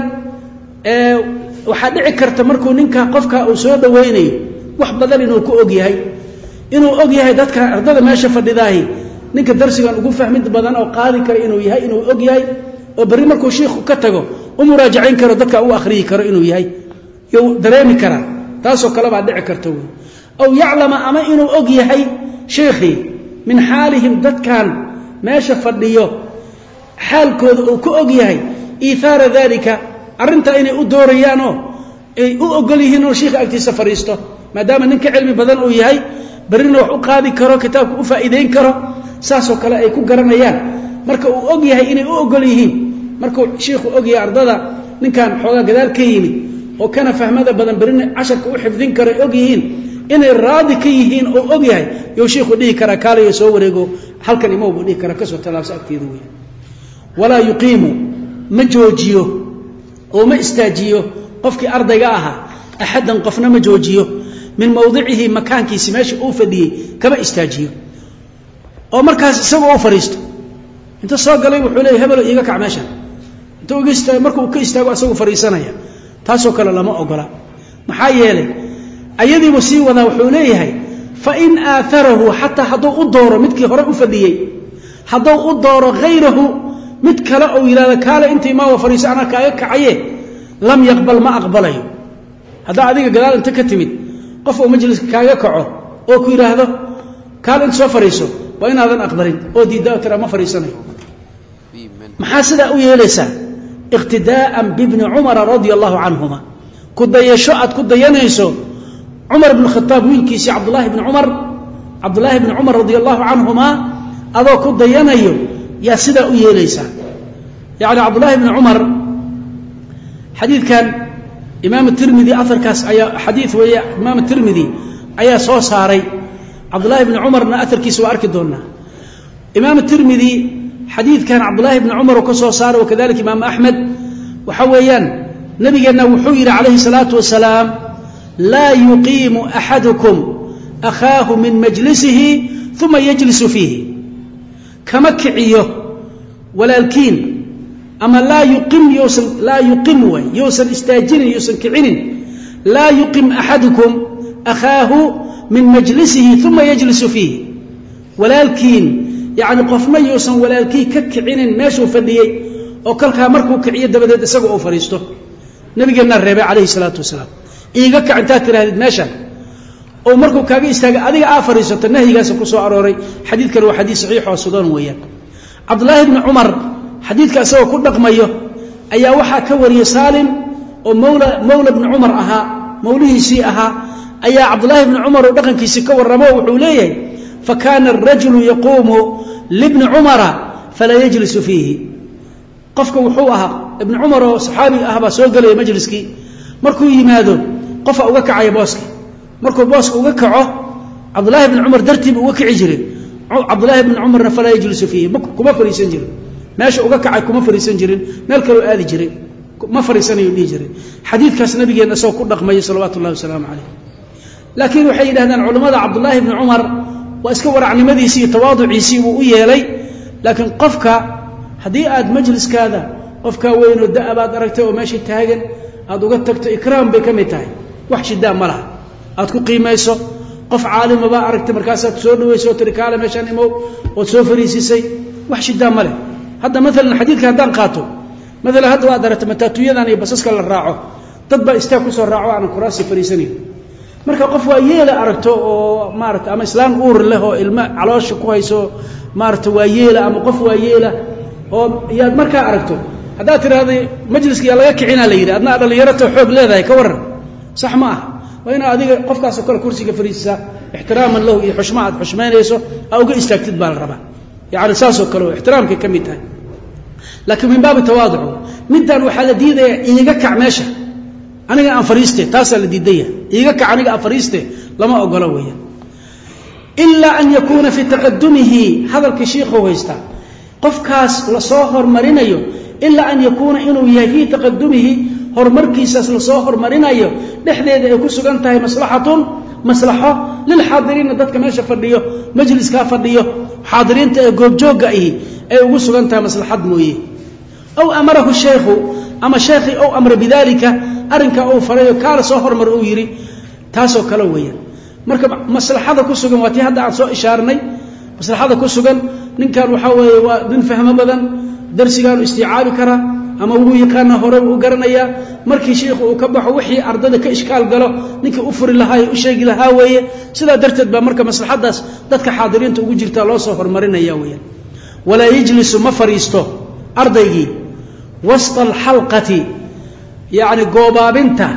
waxaa dhici karta markuu ninka qofka uu soo dhawaynayo wax badan inuu ku og yahay inuu og yahay dadka ardada meesha fadhidaahi ninka darsigan ugu fahmid badan oo qaadi kara inuu yahay inuu og yahay oo bari markuu sheekhu ka tago u muraajacayn karo dadka u akhriyi karo inuu yahay iyo dareemi kara taasoo kale baa dhici karta wey aw yaclama ama inuu og yahay sheekhii min xaalihim dadkan meesha fadhiyo xaalkooda uu ku og yahay iihaara dalika arrintaa inay u doorayaanoo ay u ogol yihiin oo sheekha agtiisa fadhiisto maadaama ninka cilmi badan uu yahay barrina wax u qaadi karo kitaabka u faa'iidayn karo saasoo kale ay ku garanayaan marka uu og yahay inay u ogol yihiin markuu sheekhu og yahay ardada ninkan xoogaa gadaal ka yimid oo kana fahmada badan barrina casharka u xifdin karo ay og yihiin inay raadi ka yihiin oo og yahay you sheekhu dhihi karaa kaalayo soo wareego halkan imow buu dhihi karaa kasoo tallaabsa agteeda wey walaa yuqiimu ma joojiyo oo ma istaajiyo qofkii ardayga ahaa axaddan qofna ma joojiyo min mawdicihi makaankiisi meesha uu fadhiyey kama istaajiyo oo markaas isagoo u fadhiisto inta soo galay wuxuu leeyahy hebelo iiga kac meeshan inta uga istaago markuu ka istaago asagoo fadhiisanaya taasoo kale lama ogola maxaa yeelay ayadiibuu sii wadaa wuxuu leeyahay fain aaharahu xataa hadduu u dooro midkii hore u fadhiyey hadduu u dooro hayrahu mid kale ou yidhahdo kaale inta imaama fadhiiso anaa kaaga kacaye lam yaqbal ma aqbalayo haddaa adiga gadaal inta ka timid qof uu majliska kaaga kaco oo ku yidhaahdo kaale inta soo fadhiiso waa inaadan aqbalin oo diiddaa tira ma fadhiisanayo maxaa sidaa u yeelaysaa iqtidaa'an bibni cumara radia allahu canhuma ku dayasho aad ku dayanayso cumar bn khataab wiilkiisii cabdulaahi bni cumar radia allahu canhumaa adoo ku dayanayo yaa sidaa u yeelaysaa yacni cabdullaahi bni cumar xadiidkan imaam tirmidi aarkaas ayaa xadiid weeye imaam tirmidi ayaa soo saaray cabdullaahi bni cumarna aarkiisa waa arki doonaa imaam tirmidi xadiidkan cabdullaahi bni cumar uu ka soo saaray wakadalika imaam axmed waxa weeyaan nabigeenna wuxuu yidhi calayhi salaatu wasalaam laa yuqiimu axadukum akhaahu min majlisihi uma yajlisu fiihi kama kiciyo walaalkiin ama laa yuqim way yousan istaajinin yousan kicinin laa yuqim axadukum akhaahu min majlisihi uma yajlisu fiihi walaalkiin yacni qofna yousan walaalkii ka kicinin meeshuu fadhiyey oo kalkaa markuu kiciyo dabadeed isaga uu fadhiisto nabigeennaa reebay calayhi salaatu wasalaam iiga kac intaad tidhahdid meeshan oo markuu kaaga istaaga adiga aa fadhiisato nahyigaasa ku soo arooray xadiidkan waa xadiid saxiix oo sugan weeyaan cabdullaahi bni cumar xadiidka isagoo ku dhaqmayo ayaa waxaa ka wariyey saalim oo mawla bni cumar ahaa mawlihiisii ahaa ayaa cabdullaahi bni cumar oo dhaqankiisii ka warramo wuxuu leeyahay fakaana arajulu yaquumu libni cumara falaa yajlisu fiihi qofka wuxuu ahaa ibni cumar oo saxaabi ah baa soo gelaya majliskii markuu yimaado qofa uga kacaya booska markuu booska uga kaco cabdullaahi bni cumar dartiiba uga kici jiray cabdullaahi bni cumarna falaa yajlisu fiihi kuma fadhiisan jirin meesha uga kacay kuma fadhiisan jirin meel kaloo aadi jiray ma fadhiisanayu dhihi jiray xadiidkaas nabigeenna isagoo ku dhaqmaya salawaatu ullahi wasalaamu calayh laakiin waxay yidhahdaan culammada cabdullaahi bni cumar waa iska waracnimadiisii iyo tawaaduciisii buu u yeelay laakiin qofka haddii aad majliskaada qofkaa weynoo da' baad aragtay oo meesha taagan aad uga tagto ikraam bay ka mid tahay wax shidaa ma laha aad ku qiimayso qof caalima baa aragtay markaasaad soo dhawayso oo tiri kaale meeshaan imow ood soo fariisiisay wax shidaa ma leh hadda maalan xadiidka haddaan qaato maalan hadda waad aragtay mataatuyadan iyo basaska la raaco dad baa istaag ku soo raaco aanan kuraasi fariisanayn marka qof waa yeela aragto oo maarata ama islaan uur leh oo ilmo caloosha ku hayso maarata waa yeela ama qof waa yeela oo yaad markaa aragto haddaad tiraahday majliska laga kicinaa la yidhi adna dhallinyarata xoog leedahay ka waran sax ma aha waa inaad adiga qofkaasoo kale kursiga fariisisaa ixtiraaman lahu iyo xushma aad xushmaynayso aa uga istaagtid baa la rabaa yacni saasoo kale oo ixtiraamkay ka mid tahay laakiin min baabi tawaaducu middan waxaa la diidaya iiga kac meesha aniga aan fariiste taasaa la diidaya iiga kac aniga aan fariiste lama ogolo weeyaan ilaa an yakuuna fii taqadumihi hadalkii shiikhuu haystaa qofkaas lasoo hormarinayo ilaa an yakuuna inuu yahay fii taqadumihi horumarkiisaas lasoo hormarinayo dhexdeeda ay ku sugan tahay maslaxatun maslaxo lilxaadiriina dadka meesha fadhiyo majliskaa fadhiyo xaadiriinta ee goobjoogga ahi ay ugu sugan tahay maslaxad mooye aw amarahu shaykhu ama sheekhii ou amra bidaalika arrinkaa uu farayo kaala soo hormar uu yidhi taasoo kale weeyaan marka maslaxada ku sugan waa tii hadda aan soo ishaarinay maslaxada ku sugan ninkan waxaa weeye waa nin fahmo badan darsigaanu istiicaabi karaa ama wuu yaqaana hore u garanayaa markii shiikhu uu ka baxo wixii ardada ka ishkaal galo ninkii u furi lahaa ee u sheegi lahaa weeye sidaa darteed baa marka maslaxadaas dadka xaadiriinta ugu jirtaa loo soo hormarinaya weeyaan walaa yajlisu ma fadhiisto ardaygii wasta alxalqati yacni goobaabinta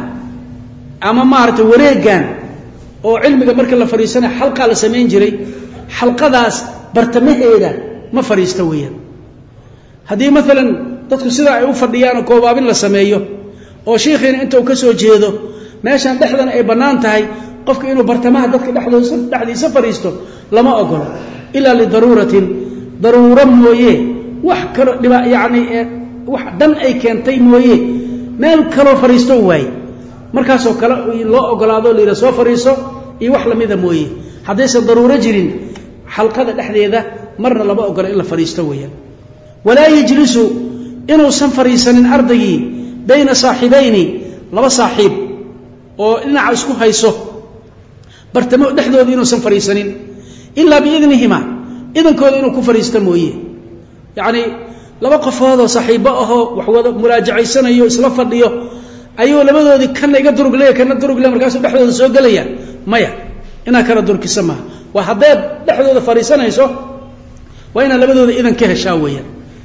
ama maaragtay wareegan oo cilmiga marka la fadhiisanaya xalqaa la samayn jiray xalqadaas bartamaheeda ma fadhiisto weeyaan haddii maalan dadku sidaa ay u fadhiyaanoo goobaabin la sameeyo oo shiikhiina inta uu ka soo jeedo meeshaan dhexdana ay bannaan tahay qofka inuu bartamaha dadka dhexdiisa fadhiisto lama ogolo ilaa lidaruuratin daruuro mooye wax kalo yacni wax dhan ay keentay mooye meel kaloo fadhiisto waaye markaasoo kale loo ogolaado la yidhaha soo fadhiiso iyo wax lamida mooye haddaysan daruuro jirin xalqada dhexdeeda marna lama ogola in la fadhiisto weeyaan walaa yajlisu inuusan fadhiisanin ardaygii bayna saaxibayni laba saaxiib oo dhinaca isku hayso bartamo dhexdooda inuusan fadhiisanin ilaa biidnihima idankooda inuu ku fadhiisto mooye yacni laba qofoodoo saaxiibbo ahoo wax wada muraajacaysanayo isla fadhiyo ayuu labadoodii kana iga durugleya kana durugle markaasuu dhexdooda soo gelaya maya inaad kala durkisa maaha waa haddaad dhexdooda fadhiisanayso waa inaad labadooda idan ka heshaa weeyaan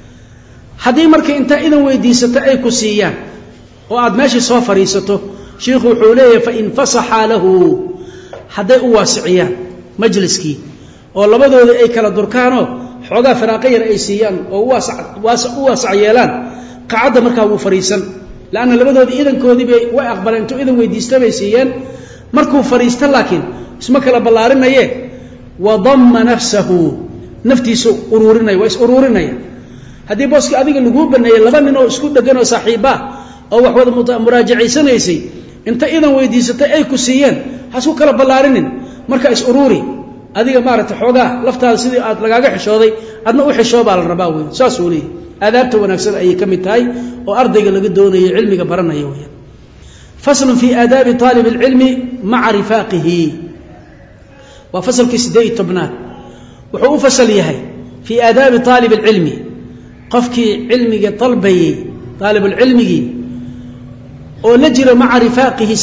haddii marka intaa idan weydiisato ay ku siiyaan oo aad meeshii soo fadhiisato shiikhu wuxuu leeyahay fain fasaxaa lahu hadday u waasiciyaan majliskii oo labadooda ay kala durkaanoo xoogaa firaaqo yar ay siiyaan oo u waasac yeelaan qacadda markaa wuu fadhiisan lanna labadooda idankoodiibay way aqbaleen intuu idan weydiista bay siiyeen markuu fadhiista laakiin isma kala ballaarinaye wadamma nafsahu naftiisu uruurinaya waa is uruurinaya haddii booskii adiga laguu baneeyey laba nin oo isku dhegan oo saaxiibbaa oo wax wada muraajacaysanaysay inta idan weydiisatay ay ku siiyeen hasku kala ballaarinin marka is uruuri adiga maaragtay xoogaa laftaada sidii aad lagaaga xishooday adna u xishoo baa la rabaa wey saasuu leeyahy aadaabta wanaagsan ayay ka mid tahay oo ardayga laga doonayo cilmiga baranaya weyaan faslun fii aadaabi aalib اlcilmi maca rifaaqihi waa fasalkii 18aad wuxuu u fasal yahay fii aadaabi aalib اlcilmi qofkii cilmiga dalbayey aalibulcilmigii oo la jiro maca rifaaqihi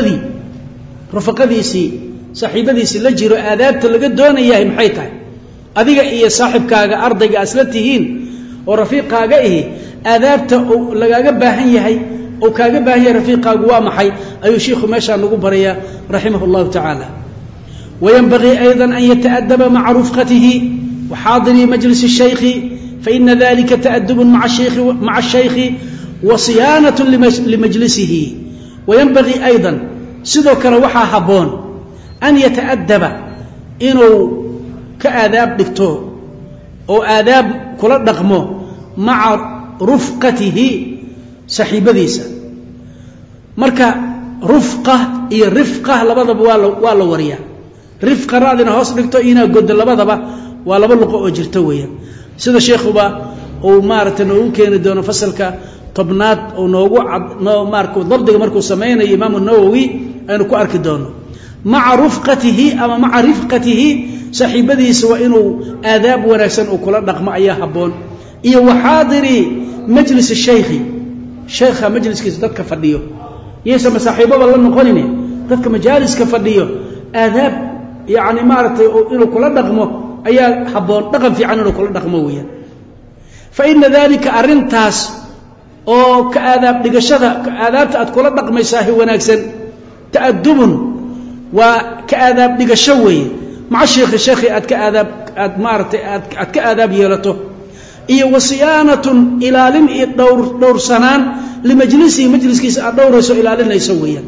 saaxiibadiisii la jiro aadaabta laga doonayahay maxay tahay adiga iyo saaxibkaaga ardayga asla tihiin oo rafiiqaaga ihi aadaabta lagaaga baahan yahay oo kaaga baahan yahay rafiiqaagu waa maxay ayuu shiikhu meeshaa nagu barayaa raximah اllahu tacaala wayanbagii ayضa an yataأdaba maca rufqatihi waxaadirii majlisi الshaykhi faina dalika taأdubu maca الshaykhi wa siyaanaة limajlisihi wayanbagii ayضa sidoo kale waxaa habboon an yataأdaba inuu ka aadaab dhigto oo aadaab kula dhaqmo maca rufqatihi saaxiibadiisa marka rufqa iyo rifqa labadaba waa la wariyaa rifqa raadina hoos dhigto inaa godo labadaba waa laba luqo oo jirta weeyaan sida sheekhuba uu maaragtay noogu keeni doono fasalka tobnaad oo noogu dabdiga markuu samaynayo imaamu nawowi aynu ku arki doono maca rufqatihi ama maca rifqatihi saaxiibadiisa waa inuu aadaab wanaagsan uu kula dhaqmo ayaa habboon iyo waxaadiri majlis shaykhi sheekha majliskiisa dadka fadhiyo yeysa masaaxiibaba la noqonine dadka majaaliska fadhiyo aadaab yacni maaragtay inuu kula dhaqmo ayaa habboon dhaqan fiican inuu kula dhaqmo weeyaan fa ina dalika arrintaas oo ka aadaab dhigashada aadaabta aad kula dhaqmaysaa wanaagsan ta'addubun waa ka aadaab dhigasho weeye maca sheekhi aad ka aadaab aad maartay aad ka aadaab yeelato iyo wasiyaanatun ilaalin iyo dhowrsanaan majliskiisa aad dhowrayso ilaalinayso weeyaan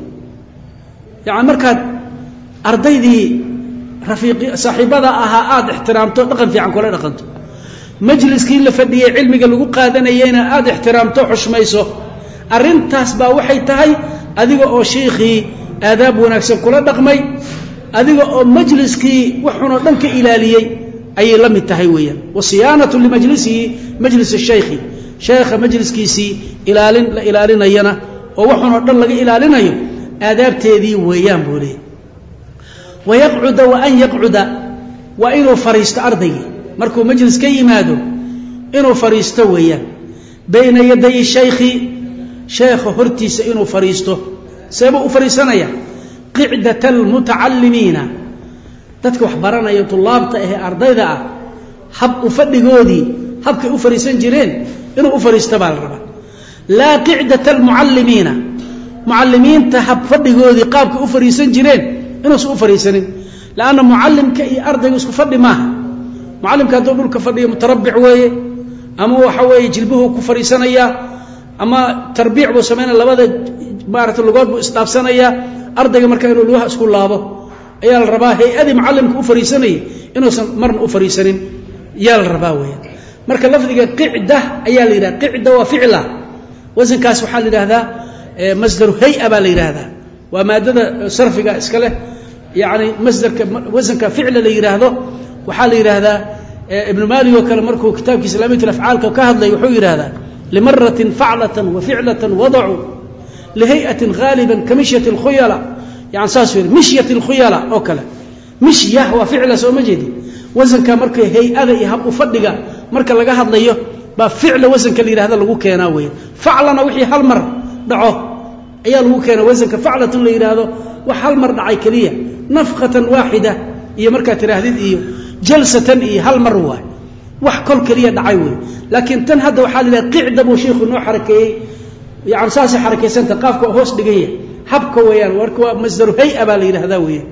yani markaad ardaydii saaxiibada ahaa aad ixtiraamto dhaqan fiican kula dhaqanto majliskii la fadhiyey cilmiga lagu qaadanayeyna aad ixtiraamto xushmayso arrintaas baa waxay tahay adiga oo sheikhii aadaab wanaagsan kula dhaqmay adiga oo majliskii waxunoo dhan ka ilaaliyey ayay la mid tahay weeyaan wasiyaanatu limajlisihi majlis shaykhi sheekha majliskiisii ilaalin la ilaalinayana oo waxunoo dhan laga ilaalinayo aadaabteedii weeyaan buu leeyahy wayaqcuda wa an yaqcuda waa inuu fariisto ardaygii markuu majlis ka yimaado inuu fariisto weeyaan bayna yaday shaykhi sheekha hortiisa inuu fariisto seebuu u fariisanaya qicdata almutacallimiina dadka wax baranaya tulaabta ah ardayda ah hab u fadhigoodii habkay u fariisan jireen inuu u fariisto baa la rabaa laa qicdata almucallimiina mucallimiinta hab fadhigoodii qaabkay u fariisan jireen inuusan u fariisanin laanna mucallimka iyo ardayga isku fadhi maaha mucallimka hadduu dhulka fadhiyo mutarabbic weeye ama waxa weeye jilbuhu ku fariisanayaa ama tarbiic buu samaynaya labada maaragtay lugood buu isdhaafsanayaa ardayga marka inuu lugaha isku laabo ayaa la rabaa hay-adii mucallimka u fariisanayay inuusan marna u fariisanin yaa la rabaa weeyaan marka lafdiga qicda ayaa la yidhaha qicda waa ficla wasankaas waxaa la yidhahdaa masdaru hay-a baa la yidhaahdaa waa maadada sarfiga iska leh yani masdarka wasanka ficla la yidhaahdo waxaa la yidhaahdaa ibnu maalik oo kale markuu kitaabkiisa laamiyat afcaalka ka hadlay wuxuu yidhahdaa limaratin faclatan wa ficlatan wadacuu lihay'atin ghaaliban kamishyaةi اlkhuyala yani saas yidhi mishyati اlkhuyala oo kale mishya waa ficla soo ma jeedi wasanka marka hay-ada iyo hab u fadhiga marka laga hadlayo baa ficla wasanka la yidhahda lagu keenaa weeye faclana wixii hal mar dhaco ayaa lagu keena wasanka faclatun la yidhaahdo wax hal mar dhacay keliya nafqatan waaxida iyo markaad tidhaahdid iyo jalsatan iyo hal mar waay wax kol keliya dhacay wey laakiin tan hadda waxaa la yidhaha qicda buu sheikhu noo xarakeeyey yani saasay xarakaysanta qaafka hoos dhiganya habka weeyaan marka waa masdaru hay-a baa la yidhahdaa weeyaan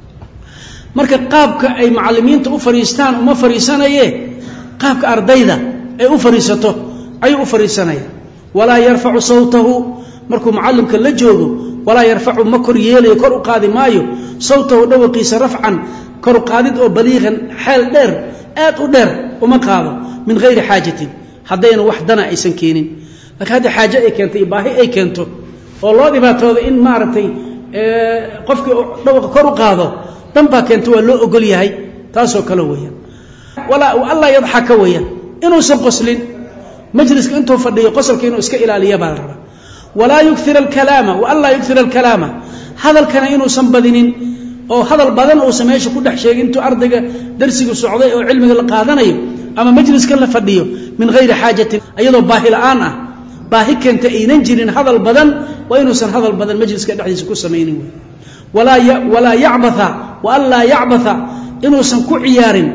marka qaabka ay mucallimiinta u fariistaan uma fariisanaye qaabka ardayda ay u fariisato ayuu u fariisanaya walaa yarfacu sawtahu markuu mucallimka la joogo walaa yarfacu ma kor yeelayo kor u qaadi maayo sawtahu dhawaqiisa rafcan kor qaadid oo baliiqan xeel dheer aad u dheer uma qaado min hayri xaajatin haddayna wax dana aysan keenin laakiin hadda xaaje ay keento iyo baahi ay keento oo loo dhibaatooda in maaragtay qofkii dhawaqa kor u qaado dan baa keento waa loo ogol yahay taasoo kale weeyaan allaa yadxaka weeyaan inuusan qoslin majliska intuu fadhiyo qosolka inuu iska ilaaliya baa la rabaa walaa yukir alkalaama waanlaa yukir alkalaama hadalkana inuusan badinin oo hadal badan uusan meesha ku dhex sheegin intuu ardayga darsigu socday oo cilmiga la qaadanayo ama majliskan la fadhiyo min hayri xaajatin iyadoo baahi la'aan ah baahi keenta aynan jirin hadal badan waa inuusan hadal badan majliska dhexdiisa ku samaynin walaa yacbatha waanlaa yacbatha inuusan ku ciyaarin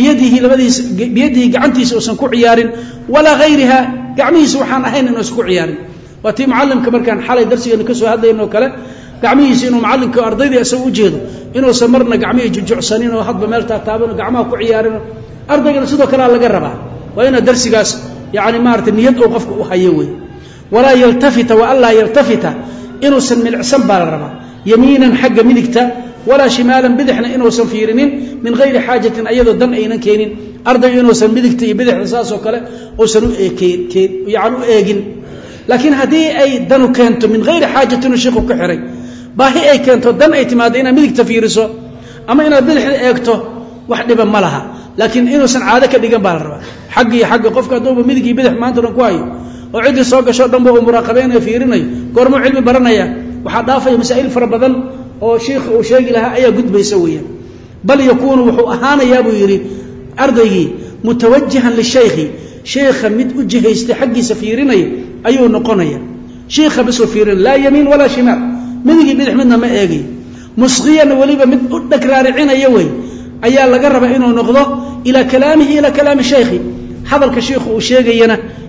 biyadihi gacantiisa uusan ku ciyaarin walaa hayriha gacmihiisa waxaan ahayn inuusan ku ciyaarin waa tii mucallimka markaan xalay darsigeena ka soo hadlayn oo kale gacmihiisa inuu mucallimka ardaydii isaga u jeedo inuusan marna gacmihii jujucsanin oo hadba meel taataaban oo gacmaha ku ciyaarin ardaygana sidoo kalea laga rabaa waa inaad darsigaas yani maarata niyad oo qofka u hayo wey walaa yaltafita waanlaa yaltafita inuusan milicsan baa la rabaa yamiinan xagga midigta walaa shimaalan bidixna inuusan fiirinin min hayri xaajatin ayadoo dan aynan keenin ardayga inuusan midigta iyo bidixda saasoo kale uusan yani u eegin laakiin haddii ay danu keento min hayri xaajatin uu sheikhu ka xiray baahi ay keento dan ay timaado inaad midigta fiiriso ama inaad bidixda eegto wax dhiba ma laha laakiin inuusan caado ka dhigan baa la rabaa xagg iyo xagga qofka hadduuba midig iyo bidix maanta dhan ku hayo oo ciddii soo gasho dhanba uu muraaqabeynayo fiirinayo goormuu cilmi baranaya waxaa dhaafaya masaa'il fara badan oo shiikha uu sheegi lahaa ayaa gudbaysa weeyaan bal yakuunu wuxuu ahaanayaa buu yidhi ardaygii mutawajihan lishaykhi sheikha mid u jihaystay xaggiisa fiirinaya ayuu noqonaya shiikha bisuu fiirinaya laa yamiin walaa shimaal midigii bidix midna ma eegayo musqiyan weliba mid u dheg raaricinaya wey ayaa laga rabaa inuu noqdo ilaa kalaamihi ilaa kalaami shaykhi hadalka shiikhu uu sheegayana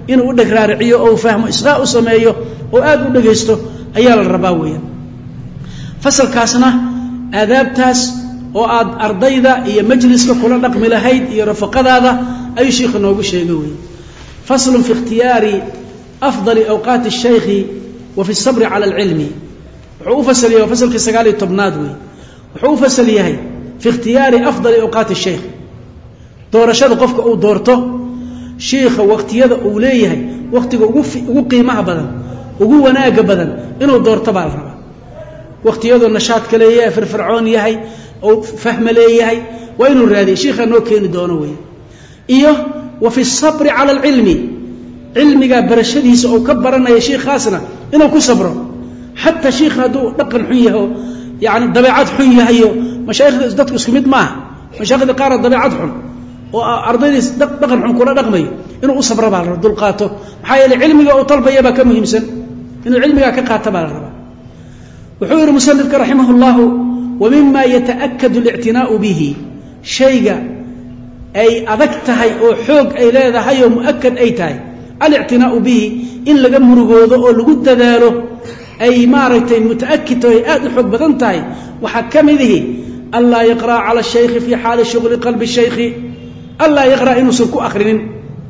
inuu u dhagraariciyo oo fahmo isqaa u sameeyo oo aad u dhageysto ayaa la rabaa weeyaan fasalkaasna aadaabtaas oo aad ardayda iyo majliska kula dhaqmi lahayd iyo rafaqadaada ayuu sheekhu noogu sheegay weeyaan faslun fi ikhtiyari afdali awqaati ash-shaykhi wa fi as-sabr 'ala al-'ilmi wuxuu u fasaliyaa fasalka 19aad weey wuxuu u fasal yahay fi ikhtiyari afdali awqaati ash-shaykh doorashada qofka uu doorto sheekha waqtiyada uu leeyahay waqtiga ugu qiimaha badan ugu wanaaga badan inuu doorto baa la rabaa waqtiyada nashaadka leeyahay firfircoon yahay oo fahma leeyahay waa inuu raadiyo sheekha noo keeni doono weey iyo wa fi as-sabr 'ala al-'ilmi ilmiga barashadiisa oo ka baranayo sheekhaasna inuu ku sabro hatta sheekha haduu dhaqan xun yahay yaani dabeecad xun yahay mashaayikh dadku isku mid ma mashaayikh qaar dabeecad xun oo ardaydiis dhaqan xun kula dhaqmayo inuu u sabro baa la dul qaato maxaa yeelay cilmiga oo talbaya baa ka muhiimsan inuu cilmiga ka qaato baa la rabaa wuxuu yiri musannifka rahimahullah wa mimma yataakkadu al-i'tinaa'u bihi shayga ay adag tahay oo xoog ay leedahay oo muakkad ay tahay al-i'tinaa'u bihi in laga murugoodo oo lagu dadaalo ay maaragtay mutaakkid oo aad u xoog badan tahay waxa kamidii alla yaqra 'ala ash-shaykh fi hal shughli qalbi ash-shaykh alla yaqra inuu ku akhrinin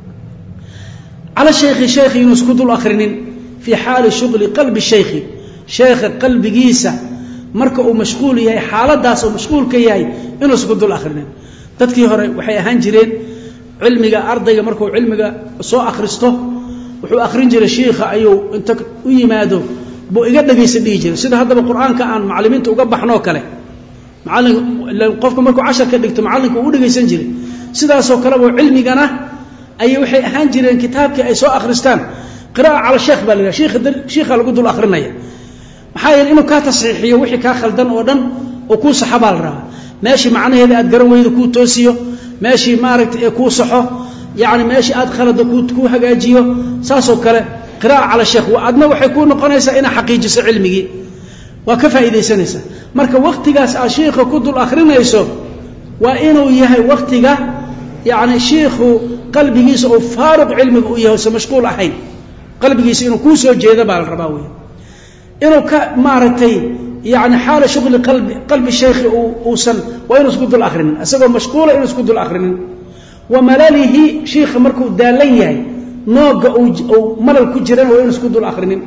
'ala ash-shaykh inuu ku dul akhrinin fi hal shughli qalbi ash-shaykh sheekha qalbigiisa marka uu mashquul yahay xaaladaas oo mashquul ka yahay inuu isku dul akhrinin dadkii hore waxay ahaan jireen cilmiga ardayga markuu cilmiga soo akhristo wuxuu akhrin jiray sheekha ayuu inta u yimaado buu iga dhageysan dhigi jiray sida hadaba quraanka aan macallimiinta uga baxno kale macallin qofku markuu cashar ka dhigto macallinku uu dhageysan jiray sidaas oo kale oo cilmigana ay waxay ahaan jireen kitaabka ay soo akhristaan qiraa'ة على الشيخ baa la sheekha lagu dul akhrinaya maxaa yeelay inuu ka tasxiixiyo wixii ka khaldan oo dhan oo ku saxabal raa meeshii macnaheeda aad garan weydo ku toosiyo meeshii maaragtay ee ku saxo yaani meeshii aad khalad ku hagaajiyo saasoo kale qiraa'ة على الشيخ waadna waxay ku noqonaysaa ina xaqiijiso cilmigi waa ka faa'iideysanaysa marka waqtigaas aad sheekha ku dul akhrinayso waa inuu yahay waqtiga yaani sheekhu qalbigiisa oo faaruq cilmiga uu yahay oo mashquul ahayn qalbigiisa inuu ku soo jeedo baa la rabaa weey inuu ka maaragtay yaani xaal shughli qalbi sheekhi oo san waa inuu isku dul akhrinin asagoo mashquul inuu isku dul akhrinin wa malalihi sheekh markuu daalan yahay nooga oo malal ku jiraan waa inuu isku dul akhrinin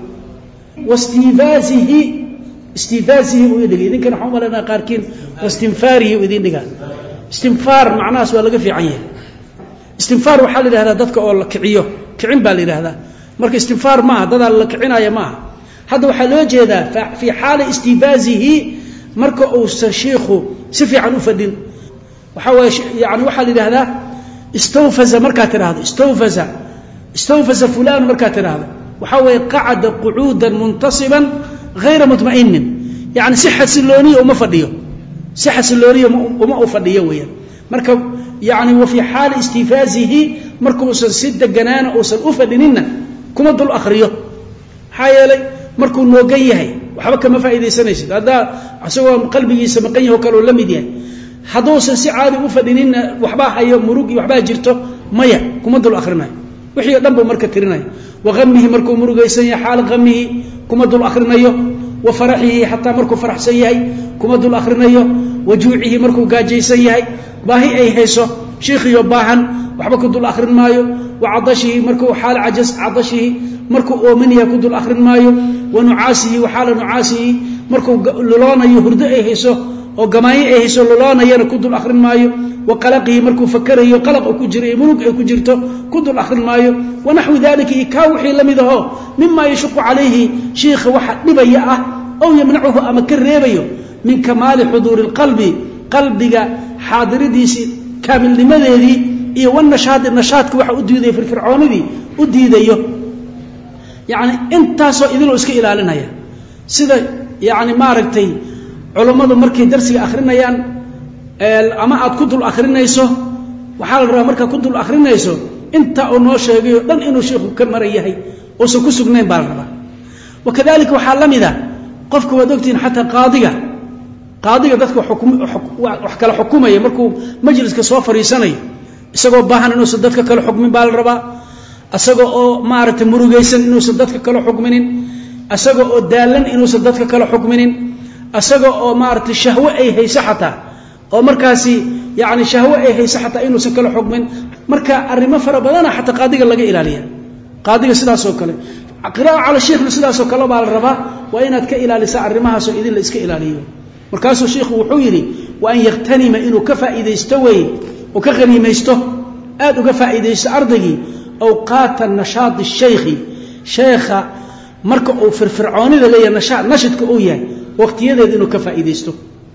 واستيفازه ويدغي ninkan waxa malana qaarkiin wastinfaarihi u idin dhigaa istinfaar macnaas waa laga fiican yahay istinfaar waxa la yiraahdaa dadka oo la kiciyo kicin baa la yiraahdaa marka istinfaar ma dad la kicinaya ma hada waxa loo jeedaa fi xaal istifazihi marka uu sheekhu si fiican u fadhin waxa way yaani waxa la yiraahdaa istawfaza marka tiraahdo istawfaza fulan marka tiraahdo waxa way qacada qu'udan muntasiban غير مطمئن يعني صحة سلونية وما فديه صحة سلونية وما أفديه ويا مركب يعني وفي حال استفازه مركب سد جنان أوصل أفديننا كم ضل أخريه حيالي مركب نوجيه وحبك ما فائدة سنة هذا عسوا قلبي سمقيه وكلوا لم يديه حدوس سعادة أفديننا وحباه يوم مروجي وحباه جرته مية كم ضل أخرنا وحي دمبه مركب تريناه وغمه مركب مروجي سنة حال غمه كما دول أخرنايو وفرحه حتى مركو فرح سيهي كما دول أخرنايو وجوعه مركو قاجي سيهي باهي أي هيسو شيخي وباهن وحبكو دول أخرن مايو وعضشه مركو حال عجز عضشه مركو أومنيه كدول أخرن مايو ونعاسه وحال نعاسه مركو لولانا يهرد أي هيسو وقماي أي هيسو لولانا ينكو دول أخرن مايو وقلقه مركو فكره يقلق كجري ملوك كجرته كدول أخرن مايو ونحو ذلك يكاوحي لمده مما يشق عليه شيخ واحد نبيئة أو يمنعه أما كريبيه من كمال حضور القلب قلبك حاضر ديسي كامل لماذا دي إيه والنشاط كواحد أديده في الفرعون دي أديده يعني انت سو إذنه اسكي إلى لنا سيدا يعني ما ركتي علماء مركي درسي آخرين يان أما أد كنتوا الآخرين يسو وحال الرأى مركا كنتوا الآخرين يسو انت أنه شيء لن إنه شيخ كمريهي وسكو سجنين بالربا وكذلك وحال لمذا قفك ودكتين حتى قاضية dadku wax kala xukumaya markuu majliska soo fariisanay isagoo baahan inuu dadka kala xukmin baa la rabaa asaga oo maaragtay murugaysan inuusan dadka kala xukminin asaga oo daalan inuusan dadka kala xukminin asaga oo maaragtay shahwo ay hayso xataa oo markaasi yani shahwo ay hayso xataa inuusan kala xukmin marka arrimo fara badana xataa qaadiga laga ilaaliya qaadiga sidaasoo kale qiraa'a cala sheikhna sidaasoo kale baa la rabaa waa inaad ka ilaalisaa arrimahaasoo idin la iska ilaaliyo markaasuu sheikhu wuxuu yidhi wa an yakhtanima inuu ka faa'iidaysto weeye oo ka haniimaysto aad uga faa'iidaysto ardaygii awqaata nashaadi shaykhi sheekha marka uu firfircoonida leeyahay nashidka uu yahay waqtiyadeeda inuu ka faa'iidaysto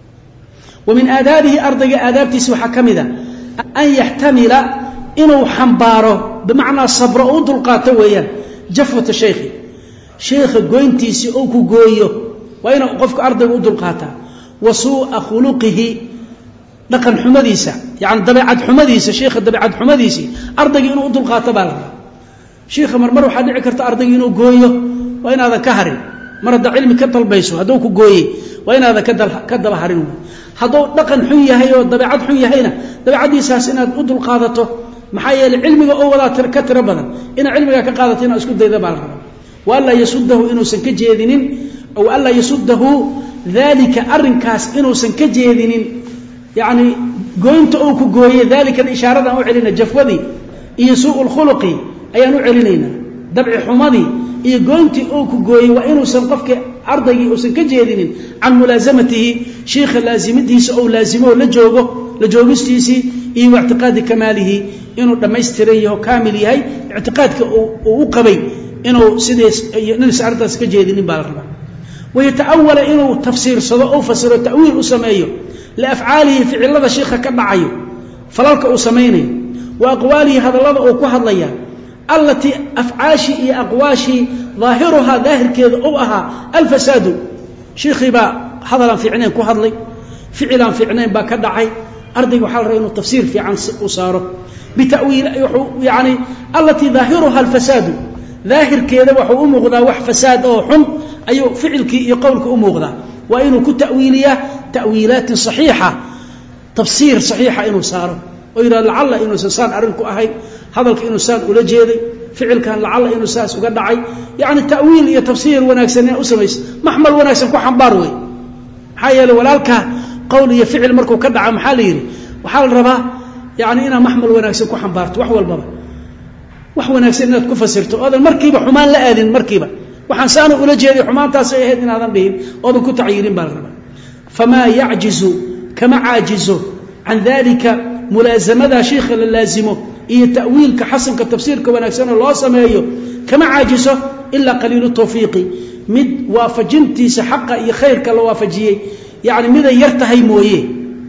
wa min aadaabihi ardayga aadaabtiisa waxaa ka mid a an yaxtamila inuu xambaaro bimacnaa sabro u dulqaato weeyaan jafwata shaykhi sheekha goyntiisii ou ku gooyo waa inuu qofka ardayga u dulqaataa wa suu'a khuluqihi dhaqan xumadiisa yani dabeecad xumadiisa sheekha dabeecad xumadiisii ardayga inuu u dulqaato baa la rabaa sheekha marmar waxaa dhici karta ardayga inuu gooyo waa inaadan ka harin mar hadda cilmi ka dalbayso hadduu ku gooyey waa inaadan ka daba harin hadduu dhaqan xun yahay oo dabeecad xun yahayna dabeecaddiisaas inaad u dulqaadato maxaa yeeley cilmiga oo wadaa ka tiro badan inaad cilmigaa ka qaadato inaad isku dayda baa la rabaa wa anlaa yasudahu inuusan ka jeedinin aw anlaa yasudahu dalika arrinkaas inuusan ka jeedinin yani gooynta uu ku gooyey dalikan ishaaradan u celina jafwadii iyo suu'u lkhuluqi ayaan u celinaynaa dabci xumadii iyo goyntii uu ku gooyey waa inuusan qofka ardaygii uusan ka jeedinin can mulaasamatihi sheikha laazimidiisa ou laazimo oo la joogistiisii iyo waictiqaadi kamaalihi inuu dhammaystiran yaho kaamil yahay ictiqaadka uu u qabay inuu sidaas arrintaas ka jeedinin baa la rabaa wayata'awala inuu tafsiirsado ou fasiro ta'wiil u sameeyo liafcaalihi ficilada sheikha ka dhacayo falalka uu samaynayo wa aqwaalihi hadallada uu ku hadlaya allatii afcaashii iyo aqwaashii daahiruhaa daahirkeeda ou ahaa alfasaadu sheikhii baa hadalaan fiicnayn ku hadlay ficilaan fiicnayn baa ka dhacay ardayga waxaa la rabaa inuu tafsiir fiican u saaro bitawiil yani allatii daahiruhaa alfasaadu daahirkeeda waxuu u muuqdaa wax fasaad oo xun ayuu ficilkii iyo qowlka u muuqdaa waa inuu ku ta'wiiliyaa ta'wiilaatin saxiixa tafsiir saxiixa inuu saaro oo yidhaha lacalla inuusan saan arrin ku ahayn hadalka inuu saan ula jeeday ficilkan lacalla inuu saas uga dhacay yacni ta'wiil iyo tafsiir wanaagsan inaad u samaysa maxmal wanaagsan ku xambaar wey maxaa yeeley walaalkaa qowl iyo ficil markuu ka dhaco maxaa la yidhi waxaa la rabaa yani inaad maxmal wanaagsan ku xambaarto wax walbaba wax wanaagsan inaad ku fasirto oodan markiiba xumaan la aadin markiiba waxaan saana ula jeeday xumaantaasay ahayd inaadan dhihin oodan ku tacyiirin baa la rabaa famaa yacjizu kama caajizo can dalika mulaasamada sheikha la laazimo iyo ta'wiilka xasanka tafsiirka wanaagsanoo loo sameeyo kama caajiso ilaa qaliilu tawfiiqi mid waafajintiisa xaqa iyo khayrka la waafajiyey yani miday yar tahay mooye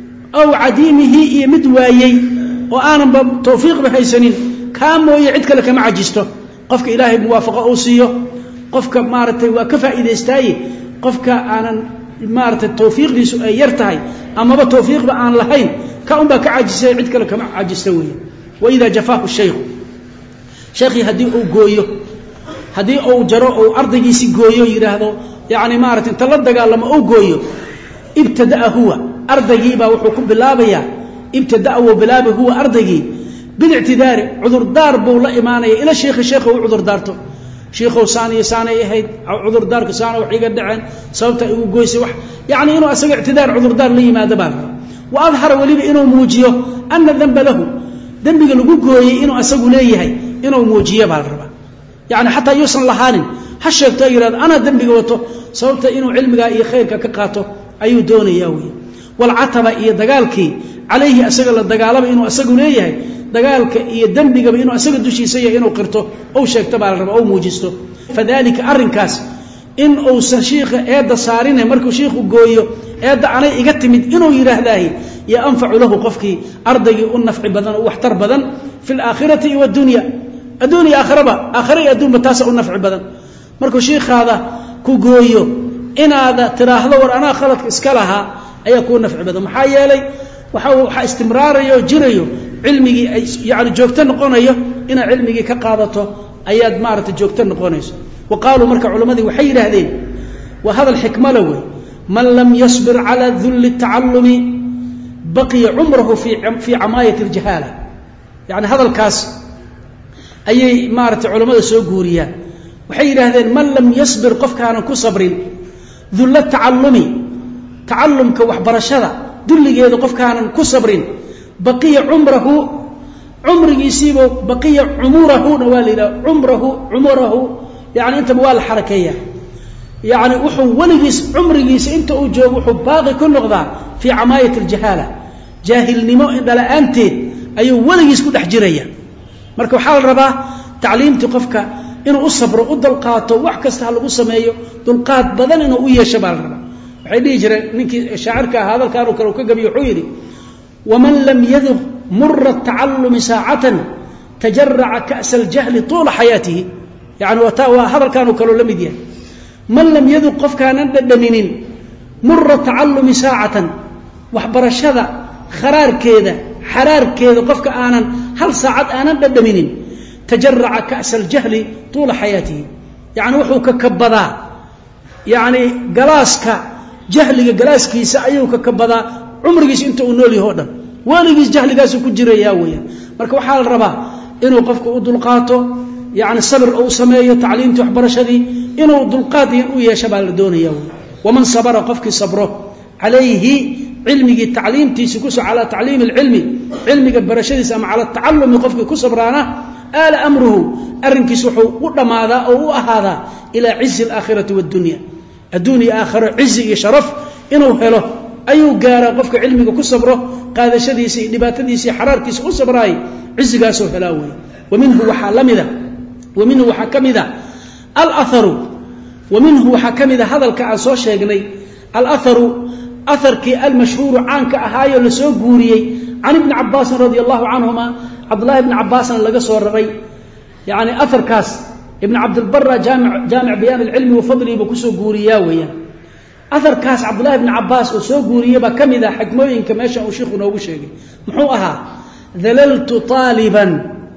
aw cadiimihi iyo mid waayey oo aananba tawfiiqba haysanin kaa mooye cid kale kama cajisto qofka ilaahay muwaafaqo uu siiyo qofka maaragtay waa ka faa'iidaystaaye qofka aanan maaragtay tawfiiqdiisu ay yar tahay amaba tawfiiqba aan lahayn ka unbaa ka cajisay cid kale kama cajista weeye waidaa jafaahu shaykhu shaykhii haddii uu gooyo haddii uu jaro uu ardaygiisi gooyo yidhaahdo yani maarata inta la dagaalamo ou gooyo ibtada'a huwa ardaygiibaa wuxuu ku bilaabayaa ibtada'a wuu bilaabay huwa ardaygii bilictidaari cudurdaar buu la imaanaya ila sheikhi sheekha u cudurdaarto shiikhow saan iyo saanay ahayd cudurdaarka saana wax iga dhaceen sababta igu goysay wax yani inuu asaga ictidaar cudurdaar la yimaado baa la wa adhara weliba inuu muujiyo ana danba lahu dembiga lagu gooyey inuu asagu leeyahay inuu muujiyo baa la rabaa yani xataa yuusan lahaanin ha sheegto yidhahdo anaa dembiga wato sababta inuu cilmigaa iyo khayrka ka qaato ayuu doonayaa wey walcataba iyo dagaalkii calayhi asaga la dagaalaba inuu asagu leeyahay dagaalka iyo dembigaba inuu asaga dushiisa yahay inuu qirto ou sheegto baa la rabaa ou muujisto fadalika arrinkaas in uusan shiikha eedda saarine markuu shiikhu gooyo eedda anay iga timid inuu yidhaahdaahi yo anfacu lahu qofkii ardaygii u nafci badan oo waxtar badan fi alaakhirati iyo wadunya adduuniya aakharaba aakhira iyo adduunba taasa u nafci badan markuu shiikhaada ku gooyo inaada tiraahdo war anaa khaladka iska lahaa ayaa kuu nafci badan maxaa yeelay waxaa istimraarayo oo jirayo cilmigii ay yani joogto noqonayo inaad cilmigii ka qaadato ayaad maaragtay joogto noqonayso wa qaaluu marka culammadii waxay yidhaahdeen waa hadal xikmala wey man lam yasbir calaa dulli tacallumi baqiya cumrahu fii camaayati aljahaala yani hadalkaas ayay maaragtay culimmada soo guuriyaan waxay yidhaahdeen man lam yasbir qofkaanan ku sabrin dulla tacallumka waxbarashada dulligeeda qofkaanan ku sabrin baqiya cumrigiisiiba baqiya cumurahuna waa la yidhaha cumurahu yani intaba waa la xarakeeya yani wuxuu weligiis cumrigiisa inta uu joogo wuxuu baaqi ku noqdaa fii camaayat aljahaala jaahilnimo indhala-aanteed ayuu weligiis ku dhex jiraya marka waxaa la rabaa tacliimtii qofka inuu u sabro u dulqaato wax kasta ha lagu sameeyo dulqaad badan inuu u yeesho baa la rabaa waxay dhihi jireen ninkii shaacirka ahaa hadalkaanoo kale uu ka gabiyo wuxuu yidhi waman lam yaduq mura atacallumi saacatan tajaraca ka'sa aljahli tuula xayaatihi yani waa hadalkaanoo kaleo la mid yahay man lam yaduq qofkaanan dhadhaminin mura tacallumi saacatan waxbarashada xaraarkeeda qofka aanan hal saacad aanan dhadhaminin tajaraca ka'sa aljahli tuula xayaatihi yani wuxuu ka kabadaa yani galaaska jahliga galaaskiisa ayuu ka kabadaa cumrigiisa inta uu nool yaho dhan weligiis jahligaasu ku jiraya weeyaan marka waxaa la rabaa inuu qofku u dulqaato yani sabir uu sameeyo tacliimtii waxbarashadii inuu dulqaad u yeesho baa la doonaya wey waman sabara qofkii sabro calayhi cilmigii tacliimtiisi kuso calaa tacliimi alcilmi cilmiga barashadiisa ama cala tacallumi qofkii ku sabraana aala amruhu arrinkiis wuxuu u dhammaadaa oo u ahaadaa ilaa cizi alaakhirati waaddunya adduun iyo aakhiro cizi iyo sharaf inuu helo ayuu gaaraa qofka cilmiga ku sabro qaadashadiisa iyo dhibaatadiisa iyo xaraarkiisa u sabraay cizigaasoo helaa wey waminhu waxaa ka mida alaharu waminhu waxaa ka mida hadalka aan soo sheegnay alaharu aharkii almashhuuru caanka ahaayoo la soo guuriyey can ibni cabaasin radia allahu canhuma cabdullahi ibni cabbaasna laga soo raray yani aharkaas ibn cabdilbara jaamic bayaan alcilmi wafadligiiba kusoo guuriyaa weeyaan aharkaas cabdullahi ibni cabbaas oo soo guuriyabaa ka mid ah xikmooyinka meesha uu shiiku noogu sheegay muxuu ahaa dalaltu aaliban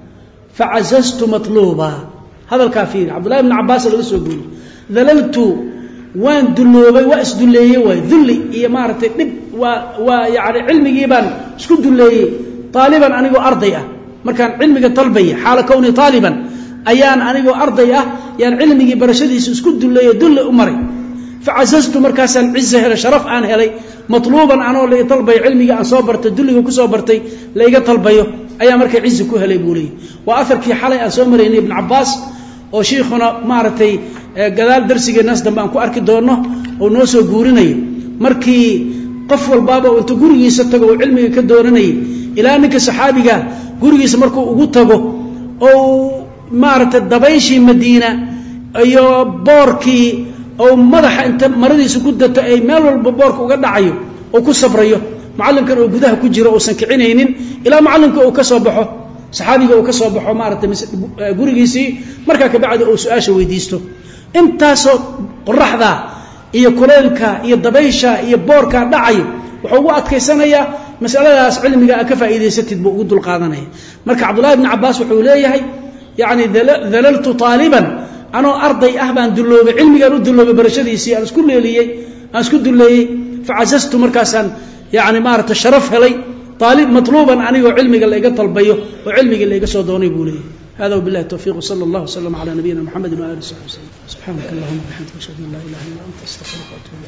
facazaztu matluuba hadalkaa fiiri cabdullahi ibni cabbaas laga soo guuriyey dalaltu waan dulloobay waa isdulleeye waay dulli iyo maaragtay dhib waa yani cilmigii baan isku dulleeyey aaliban anigoo arday ah markaan cilmiga dalbaya xaala kowni aaliban ayaan anigoo arday ah yaan cilmigii barashadiisa isku dulleeyo dulli u maray facazaztu markaasaan cizo helay sharaf aan helay matluuban anoo la dalbayo cilmigii aan soo bartay dulliga kusoo bartay laiga dalbayo ayaa markaa cizi ku helay buu leeyay waa aharkii xalay aan soo maraynay ibn cabbaas oo shiikhuna maaragtay gadaal darsigeenaas dambe aan ku arki doonno oo noo soo guurinayo markii qof walbaaba inta gurigiisa tago oo cilmiga ka doonanayay ilaa ninka saxaabiga gurigiisa markuu ugu tago oo maaragtay dabayshii madiina iyo boorkii oo madaxa inta maradiisa ku dato ay meel walba boorka uga dhacayo oo ku sabrayo macallinkan oo gudaha ku jiro uusan kicinaynin ilaa macallinka uu ka soo baxo saxaabiga uu ka soo baxo maaragtay gurigiisii markaa kabacdi uu su-aasha weydiisto intaasoo qoraxda iyo kuleylka iyo dabaysha iyo boorka dhacayo wuxuu ugu adkaysanayaa masaladaas cilmiga aad ka faa'iidaysatid buu ugu dulqaadanaya marka cabdullahi ibni cabbaas wuxuu leeyahay yani dalaltu aaliban anoo arday ah baan dulloobay cilmigaan u dulloobay barashadiisii aan isku dulleeyey facazaztu markaasaan yani maaragtay sharaf helay aalib matluuban anigoo cilmiga laiga dalbayo oo cilmigii laiga soo doonay buu leeyahy hada wabillahi tawfiiq wsala allah wslama cala nabiyina mxamedi waali saxbi wslm subxaanaka allahuma bixamdika ashhadu an laa ilaha illa anta astaغfiruka watuub